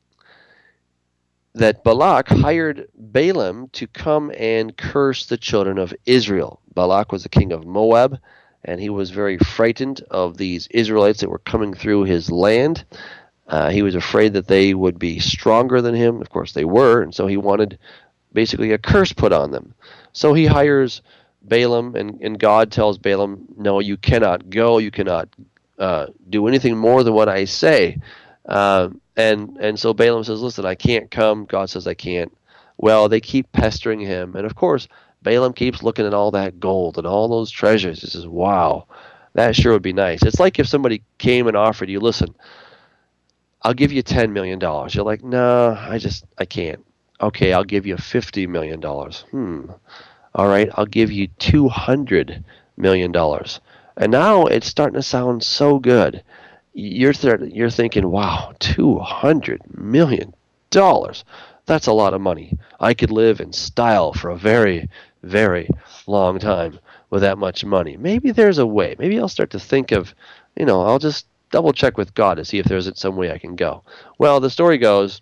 Speaker 2: that Balak hired Balaam to come and curse the children of Israel. Balak was the king of Moab, and he was very frightened of these Israelites that were coming through his land. Uh, he was afraid that they would be stronger than him. Of course, they were, and so he wanted basically a curse put on them. So he hires Balaam, and, and God tells Balaam, no, you cannot go, you cannot uh, do anything more than what I say. Uh, and and so Balaam says, listen, I can't come. God says I can't. Well, they keep pestering him. And of course, Balaam keeps looking at all that gold and all those treasures. He says, wow, that sure would be nice. It's like if somebody came and offered you, listen, I'll give you ten million dollars. You're like, no, I just, I can't. Okay, I'll give you fifty million dollars. Hmm. All right, I'll give you two hundred million dollars. And now it's starting to sound so good. You're th- you're thinking, wow, two hundred million dollars. That's a lot of money. I could live in style for a very, very long time with that much money. Maybe there's a way. Maybe I'll start to think of, you know, I'll just double check with God to see if there's some way I can go. Well, the story goes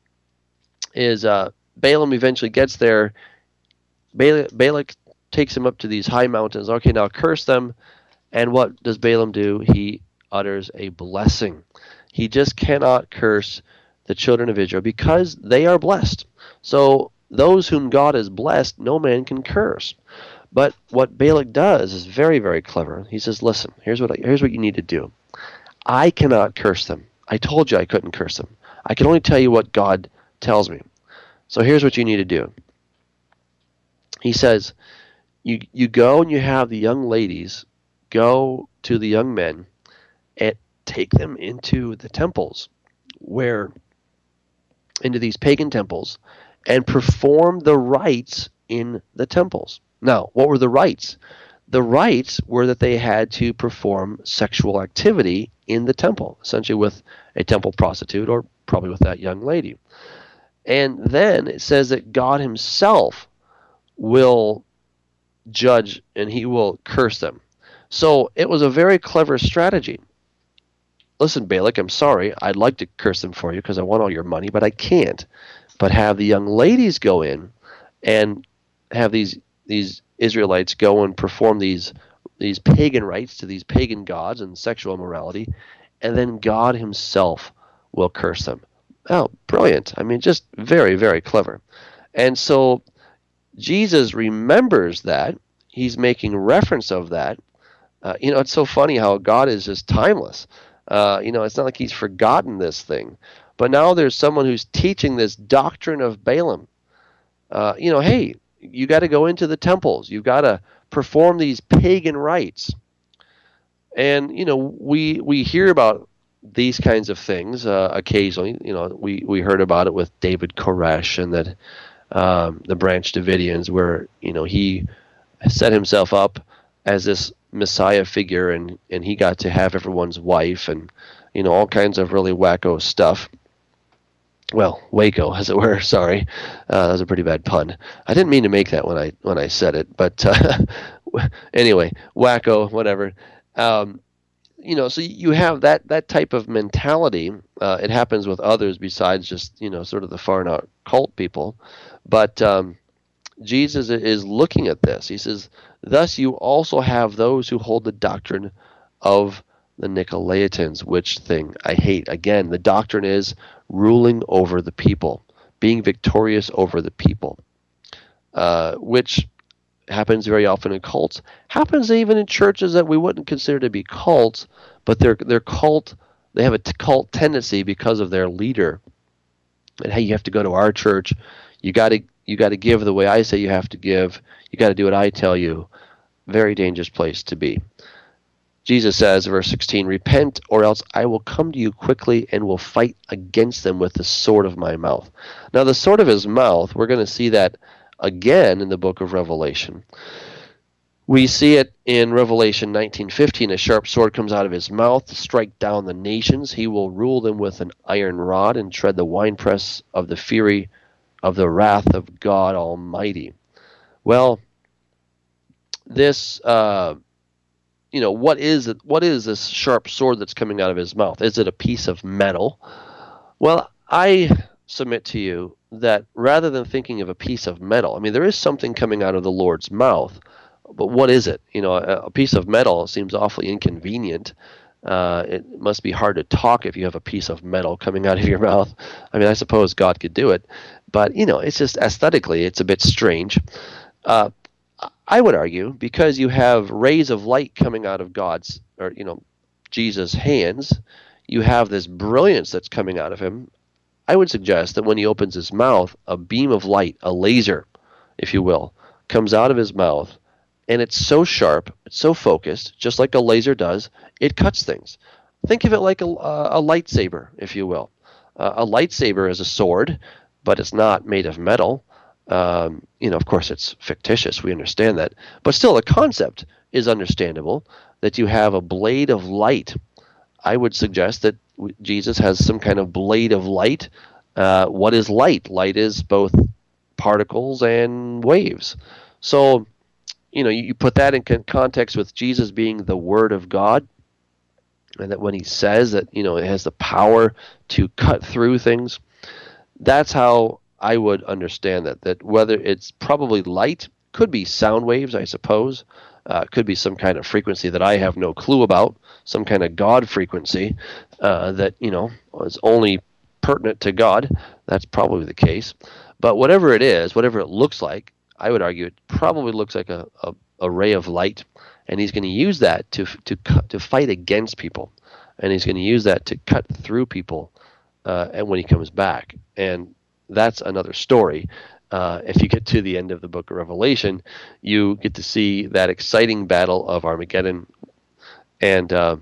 Speaker 2: is uh, Balaam eventually gets there. Balak, Balak takes him up to these high mountains. Okay, now curse them. And what does Balaam do? He utters a blessing. He just cannot curse the children of Israel because they are blessed. So those whom God has blessed, no man can curse. But what Balak does is very, very clever. He says, listen, here's what I, here's what you need to do. I cannot curse them. I told you I couldn't curse them. I can only tell you what God tells me. So here's what you need to do. He says, you you go and you have the young ladies go to the young men and take them into the temples, where into these pagan temples, and perform the rites in the temples. Now, what were the rites? The rites were that they had to perform sexual activity in the temple, essentially with a temple prostitute or probably with that young lady. And then it says that God himself will judge and he will curse them. So it was a very clever strategy. Listen, Balak, I'm sorry. I'd like to curse them for you because I want all your money, but I can't. But have the young ladies go in and have these these Israelites go and perform these these pagan rites to these pagan gods and sexual immorality, and then God himself will curse them. Oh, brilliant. I mean, just very, very clever. And so Jesus remembers that. He's making reference of that. Uh, you know, it's so funny how God is just timeless. Uh, you know, it's not like he's forgotten this thing. But now there's someone who's teaching this doctrine of Balaam. Uh, you know, hey, you got to go into the temples. You've got to perform these pagan rites. And, you know, we we hear about these kinds of things uh, occasionally. You know, we, we heard about it with David Koresh and that um, the Branch Davidians, where, you know, he set himself up as this Messiah figure, and, and he got to have everyone's wife and, you know, all kinds of really wacko stuff. well, Waco, as it were. Sorry, uh, that was a pretty bad pun. I didn't mean to make that when I when I said it, but uh, anyway, wacko, whatever. Um, you know, so you have that that type of mentality. Uh, it happens with others besides just you know sort of the far and out cult people, but um, Jesus is looking at this. He says, "Thus you also have those who hold the doctrine of the Nicolaitans," which thing I hate. Again, the doctrine is ruling over the people, being victorious over the people, uh, which happens very often in cults. Happens even in churches that we wouldn't consider to be cults, but they're they're cult. They have a t- cult tendency because of their leader. And hey, you have to go to our church. You got to you got to give the way I say you have to give. You got to do what I tell you. Very dangerous place to be. Jesus says, verse sixteen, "Repent, or else I will come to you quickly and will fight against them with the sword of my mouth." Now, the sword of his mouth, we're going to see that again in the book of Revelation. We see it in Revelation nineteen fifteen. "A sharp sword comes out of his mouth to strike down the nations. He will rule them with an iron rod and tread the winepress of the fury of the wrath of God Almighty." Well, this... Uh, You know, what is it? What is this sharp sword that's coming out of his mouth? Is it a piece of metal? Well, I submit to you that rather than thinking of a piece of metal, I mean, there is something coming out of the Lord's mouth, but what is it? You know, a, a piece of metal seems awfully inconvenient. Uh, it must be hard to talk if you have a piece of metal coming out of your mouth. I mean, I suppose God could do it, but, you know, it's just aesthetically, it's a bit strange. Uh, I would argue, because you have rays of light coming out of God's, or, you know, Jesus' hands, you have this brilliance that's coming out of him. I would suggest that when he opens his mouth, a beam of light, a laser, if you will, comes out of his mouth, and it's so sharp, it's so focused, just like a laser does, it cuts things. Think of it like a, a lightsaber, if you will. Uh, a lightsaber is a sword, but it's not made of metal. Um, you know, of course, it's fictitious. We understand that. But still, the concept is understandable, that you have a blade of light. I would suggest that Jesus has some kind of blade of light. Uh, what is light? Light is both particles and waves. So, you know, you, you put that in con- context with Jesus being the Word of God, and that when he says that, you know, it has the power to cut through things, that's how I would understand that, that whether it's probably light, could be sound waves, I suppose, uh, could be some kind of frequency that I have no clue about, some kind of God frequency uh, that, you know, is only pertinent to God. That's probably the case. But whatever it is, whatever it looks like, I would argue it probably looks like a, a, a ray of light, and he's going to use that to, to, to fight against people, and he's going to use that to cut through people uh, and when he comes back. And that's another story. Uh, if you get to the end of the book of Revelation, you get to see that exciting battle of Armageddon. And, uh,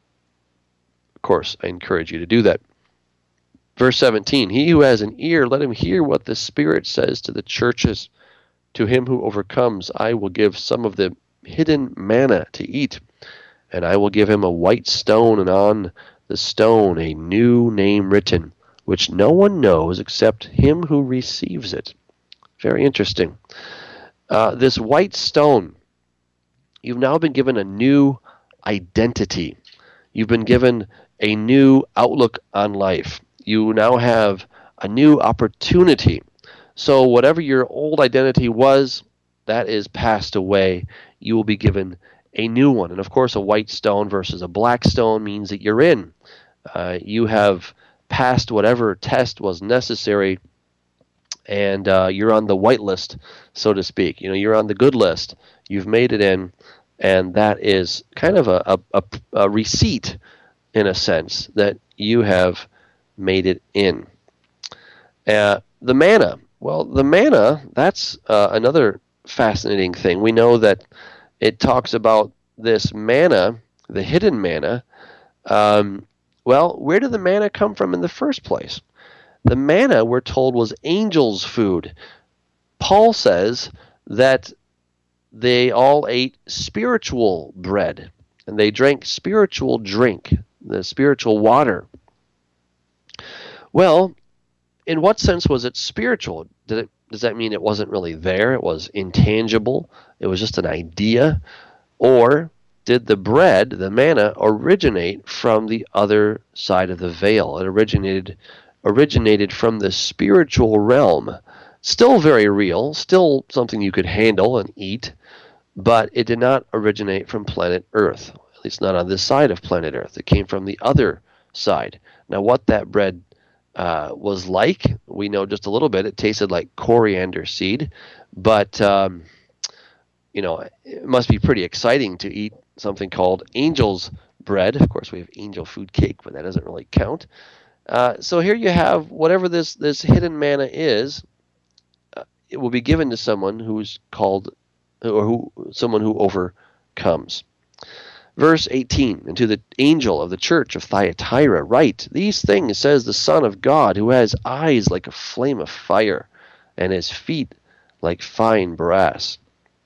Speaker 2: of course, I encourage you to do that. Verse seventeen, "He who has an ear, let him hear what the Spirit says to the churches. To him who overcomes, I will give some of the hidden manna to eat, and I will give him a white stone, and on the stone a new name written, which no one knows except him who receives it." Very interesting. Uh, this white stone, you've now been given a new identity. You've been given a new outlook on life. You now have a new opportunity. So whatever your old identity was, that is passed away. You will be given a new one. And of course, a white stone versus a black stone means that you're in. Uh, you have passed whatever test was necessary, and uh, you're on the white list, so to speak. You know, you're on the good list. You've made it in, and that is kind of a, a, a receipt, in a sense, that you have made it in. Uh, the manna. Well, the manna, that's uh, another fascinating thing. We know that it talks about this manna, the hidden manna. Um, well, where did the manna come from in the first place? The manna, we're told, was angels' food. Paul says that they all ate spiritual bread, and they drank spiritual drink, the spiritual water. Well, in what sense was it spiritual? Did it, does that mean it wasn't really there? It was intangible? It was just an idea? Or did the bread, the manna, originate from the other side of the veil? It originated originated from the spiritual realm. Still very real, still something you could handle and eat, but it did not originate from planet Earth, at least not on this side of planet Earth. It came from the other side. Now, what that bread uh, was like, we know just a little bit. It tasted like coriander seed, but um, you know, it must be pretty exciting to eat something called angel's bread. Of course, we have angel food cake, but that doesn't really count. Uh, so here you have whatever this, this hidden manna is. Uh, it will be given to someone who's called, or who someone who overcomes. Verse eighteen, and to the angel of the church of Thyatira write, these things says the Son of God, who has eyes like a flame of fire, and his feet like fine brass.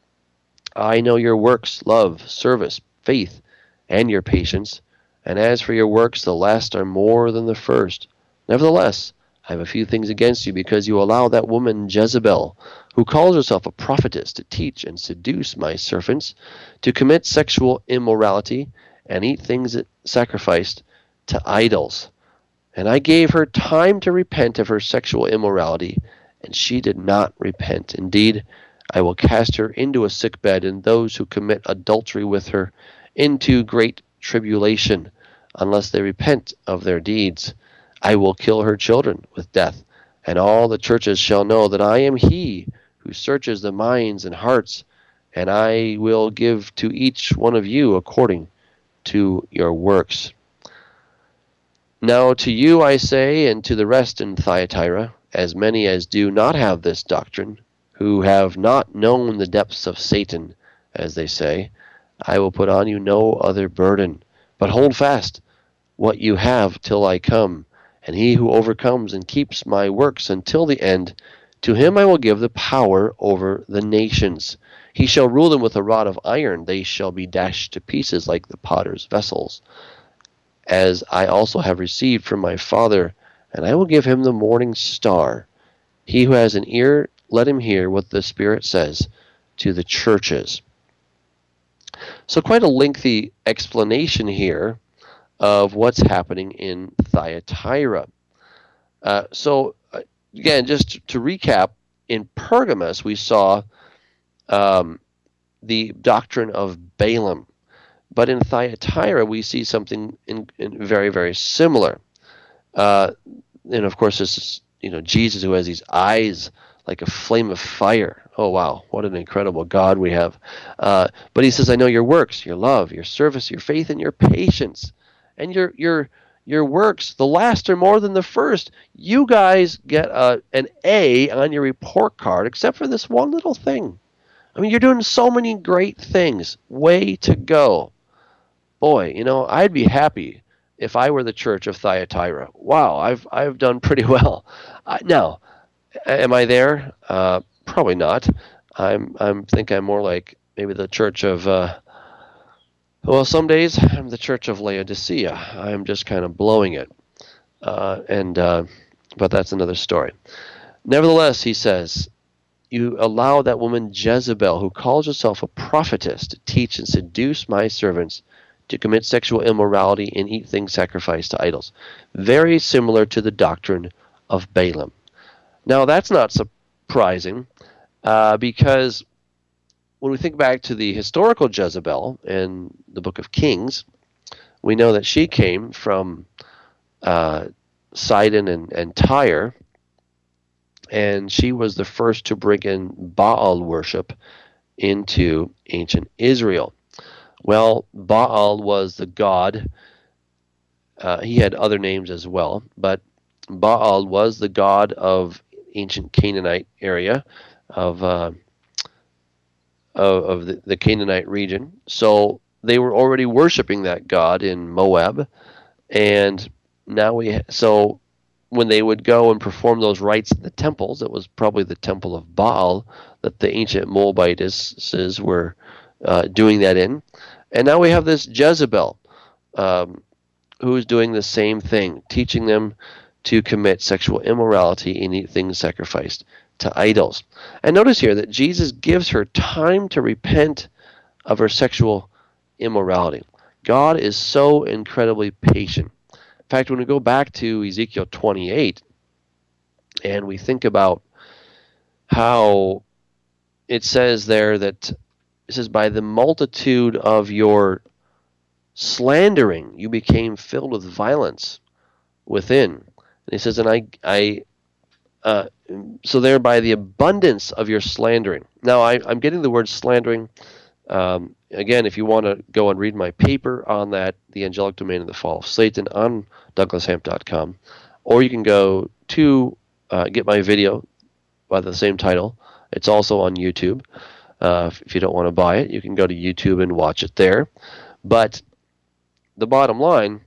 Speaker 2: I know your works, love, service, faith, and your patience, and as for your works, the last are more than the first. Nevertheless, I have a few things against you, because you allow that woman Jezebel, who calls herself a prophetess, to teach and seduce my servants, to commit sexual immorality, and eat things sacrificed to idols. And I gave her time to repent of her sexual immorality, and she did not repent. Indeed, I will cast her into a sick bed, and those who commit adultery with her into great tribulation, unless they repent of their deeds. I will kill her children with death, and all the churches shall know that I am he who searches the minds and hearts, and I will give to each one of you according to your works. Now to you I say, and to the rest in Thyatira, as many as do not have this doctrine, who have not known the depths of Satan, as they say, I will put on you no other burden, but hold fast what you have till I come. And he who overcomes and keeps my works until the end, to him I will give the power over the nations. He shall rule them with a rod of iron. They shall be dashed to pieces like the potter's vessels, as I also have received from my Father, and I will give him the morning star. He who has an ear, let him hear what the Spirit says to the churches. So quite a lengthy explanation here of what's happening in Thyatira. Uh, so uh, again, just to recap, in Pergamos we saw um, the doctrine of Balaam, but in Thyatira we see something in, in very, very similar. Uh, and of course, this is you know Jesus, who has these eyes like a flame of fire. Oh, wow, what an incredible God we have. Uh, but he says, I know your works, your love, your service, your faith, and your patience. And your your your works, the last are more than the first. You guys get a, an A on your report card, except for this one little thing. I mean, you're doing so many great things. Way to go. Boy, you know, I'd be happy if I were the church of Thyatira. Wow, I've I've done pretty well. I, now, am I there? Uh, probably not. I'm I'm think I'm more like maybe the church of. Uh, well, some days I'm the church of Laodicea. I'm just kind of blowing it, uh, and uh, but that's another story. Nevertheless, he says, you allow that woman Jezebel, who calls herself a prophetess, to teach and seduce my servants to commit sexual immorality and eat things sacrificed to idols. Very similar to the doctrine of Balaam. Now, that's not surprising, uh, because when we think back to the historical Jezebel in the book of Kings, we know that she came from uh, Sidon and, and Tyre, and she was the first to bring in Baal worship into ancient Israel. Well, Baal was the god. Uh, he had other names as well, but Baal was the god of ancient Canaanite area, of uh, of, of the, the Canaanite region. So they were already worshiping that god in Moab, and now we ha- so when they would go and perform those rites in the temples, it was probably the temple of Baal that the ancient Moabites were uh, doing that in. And now we have this Jezebel um, who is doing the same thing, teaching them to commit sexual immorality and eat things sacrificed to idols. And notice here that Jesus gives her time to repent of her sexual immorality. God is so incredibly patient. In fact, when we go back to Ezekiel twenty-eight and we think about how it says there that it says, by the multitude of your slandering you became filled with violence within. And he says, and I, I uh, so there by the abundance of your slandering. Now, I, I'm getting the word slandering. Um, again, if you want to go and read my paper on that, The Angelic Domain of the Fall of Satan, on douglas hamp dot com, or you can go to uh, get my video by the same title. It's also on YouTube. Uh, if you don't want to buy it, you can go to YouTube and watch it there. But the bottom line,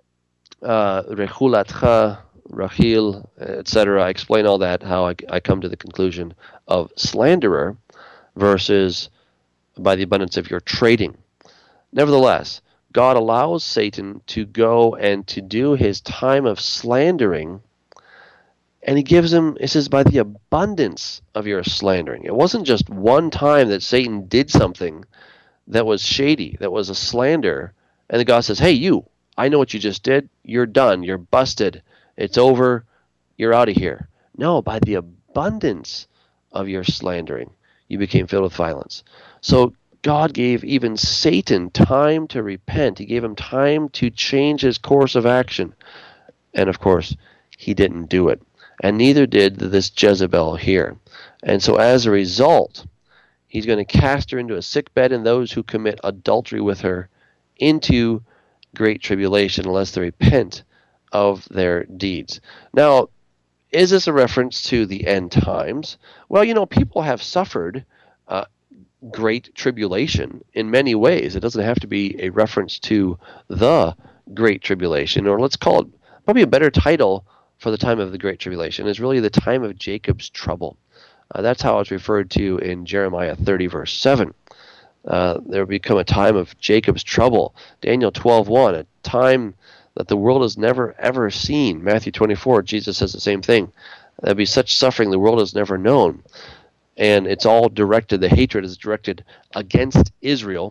Speaker 2: uh, Rechulatcha, Rachil, et cetera, I explain all that, how I, I come to the conclusion of slanderer versus by the abundance of your trading. Nevertheless, God allows Satan to go and to do his time of slandering, and he gives him, it says, by the abundance of your slandering. It wasn't just one time that Satan did something that was shady, that was a slander, and then God says, hey, you, I know what you just did. You're done. You're busted. It's over. You're out of here. No, by the abundance of your slandering, you became filled with violence. So God gave even Satan time to repent. He gave him time to change his course of action. And of course, he didn't do it. And neither did this Jezebel here. And so as a result, he's going to cast her into a sick bed, and those who commit adultery with her into great tribulation unless they repent of their deeds. Now, is this a reference to the end times? Well, you know, people have suffered uh, great tribulation in many ways. It doesn't have to be a reference to the great tribulation, or let's call it probably a better title for the time of the great tribulation is really the time of Jacob's trouble. Uh, that's how it's referred to in Jeremiah thirty, verse seven. Uh, there will become a time of Jacob's trouble. Daniel twelve one, a time that the world has never, ever seen. Matthew twenty-four, Jesus says the same thing. There'll be such suffering the world has never known. And it's all directed, the hatred is directed against Israel.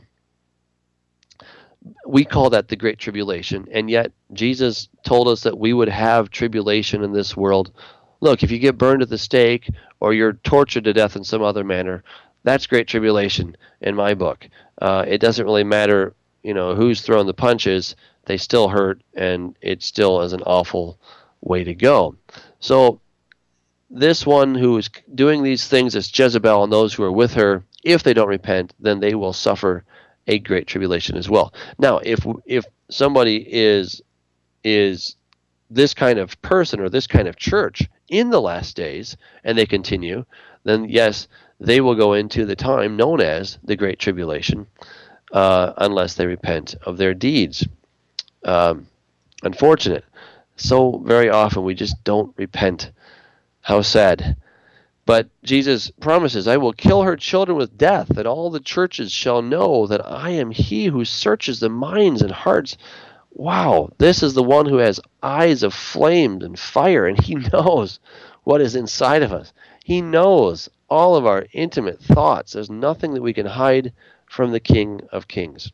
Speaker 2: We call that the Great Tribulation, and yet Jesus told us that we would have tribulation in this world. Look, if you get burned at the stake or you're tortured to death in some other manner, that's Great Tribulation in my book. Uh, it doesn't really matter, you know, who's throwing the punches. They still hurt, and it still is an awful way to go. So this one who is doing these things is Jezebel, and those who are with her, if they don't repent, then they will suffer a great tribulation as well. Now, if if somebody is is this kind of person or this kind of church in the last days, and they continue, then yes, they will go into the time known as the Great Tribulation, uh, unless they repent of their deeds. Um, unfortunate. So very often we just don't repent. How sad. But Jesus promises, I will kill her children with death, and all the churches shall know that I am he who searches the minds and hearts. Wow, this is the one who has eyes of flame and fire, and he knows what is inside of us. He knows all of our intimate thoughts. There's nothing that we can hide from the King of Kings.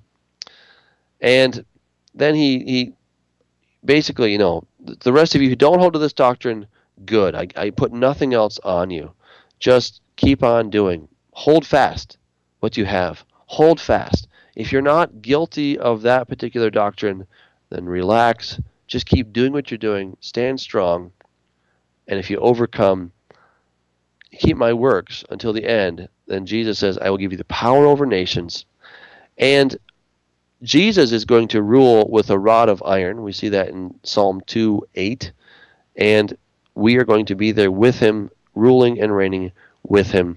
Speaker 2: And then he, he basically, you know, the rest of you who don't hold to this doctrine, good. I, I put nothing else on you. Just keep on doing. Hold fast what you have. Hold fast. If you're not guilty of that particular doctrine, then relax. Just keep doing what you're doing. Stand strong. And if you overcome, keep my works until the end, then Jesus says, I will give you the power over nations. And Jesus is going to rule with a rod of iron. We see that in Psalm two eight. And we are going to be there with him, ruling and reigning with him.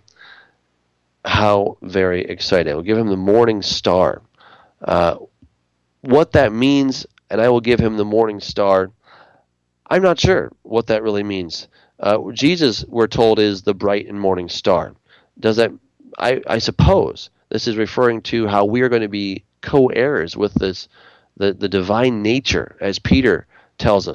Speaker 2: How very exciting. We'll give him the morning star. Uh, what that means, and I will give him the morning star, I'm not sure what that really means. Uh, Jesus, we're told, is the bright and morning star. Does that? I, I suppose this is referring to how we are going to be co-heirs with this, the, the divine nature, as Peter tells us.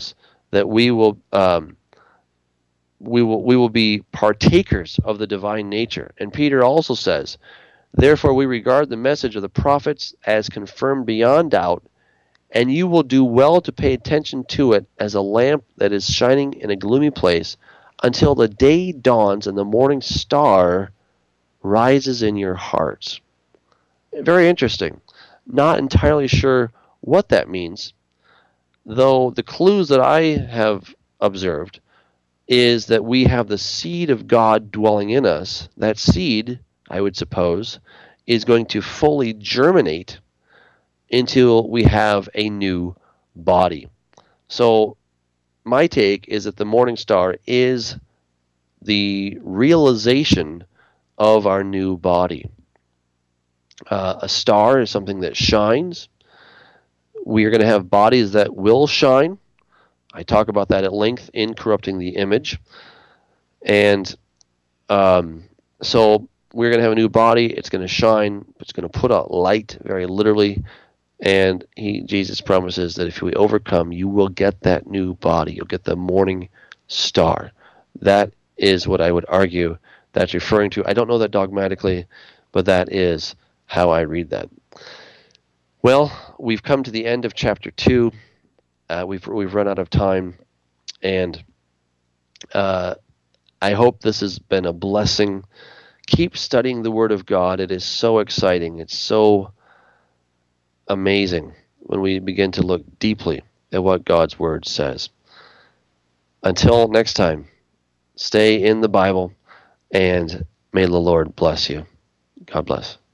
Speaker 2: that we will um, we will we will be partakers of the divine nature. And Peter also says, therefore we regard the message of the prophets as confirmed beyond doubt, and you will do well to pay attention to it as a lamp that is shining in a gloomy place until the day dawns and the morning star rises in your hearts. Very interesting. Not entirely sure what that means, though the clues that I have observed is that we have the seed of God dwelling in us. That seed, I would suppose, is going to fully germinate until we have a new body. So my take is that the morning star is the realization of our new body. Uh, a star is something that shines. We are going to have bodies that will shine. I talk about that at length in Corrupting the Image. And um, so we're going to have a new body. It's going to shine. It's going to put out light, very literally. And he, Jesus promises that if we overcome, you will get that new body. You'll get the morning star. That is what I would argue that's referring to. I don't know that dogmatically, but that is how I read that. Well, we've come to the end of chapter two. Uh, we've we've run out of time, and uh, I hope this has been a blessing. Keep studying the Word of God. It is so exciting. It's so amazing when we begin to look deeply at what God's Word says. Until next time, stay in the Bible, and may the Lord bless you. God bless.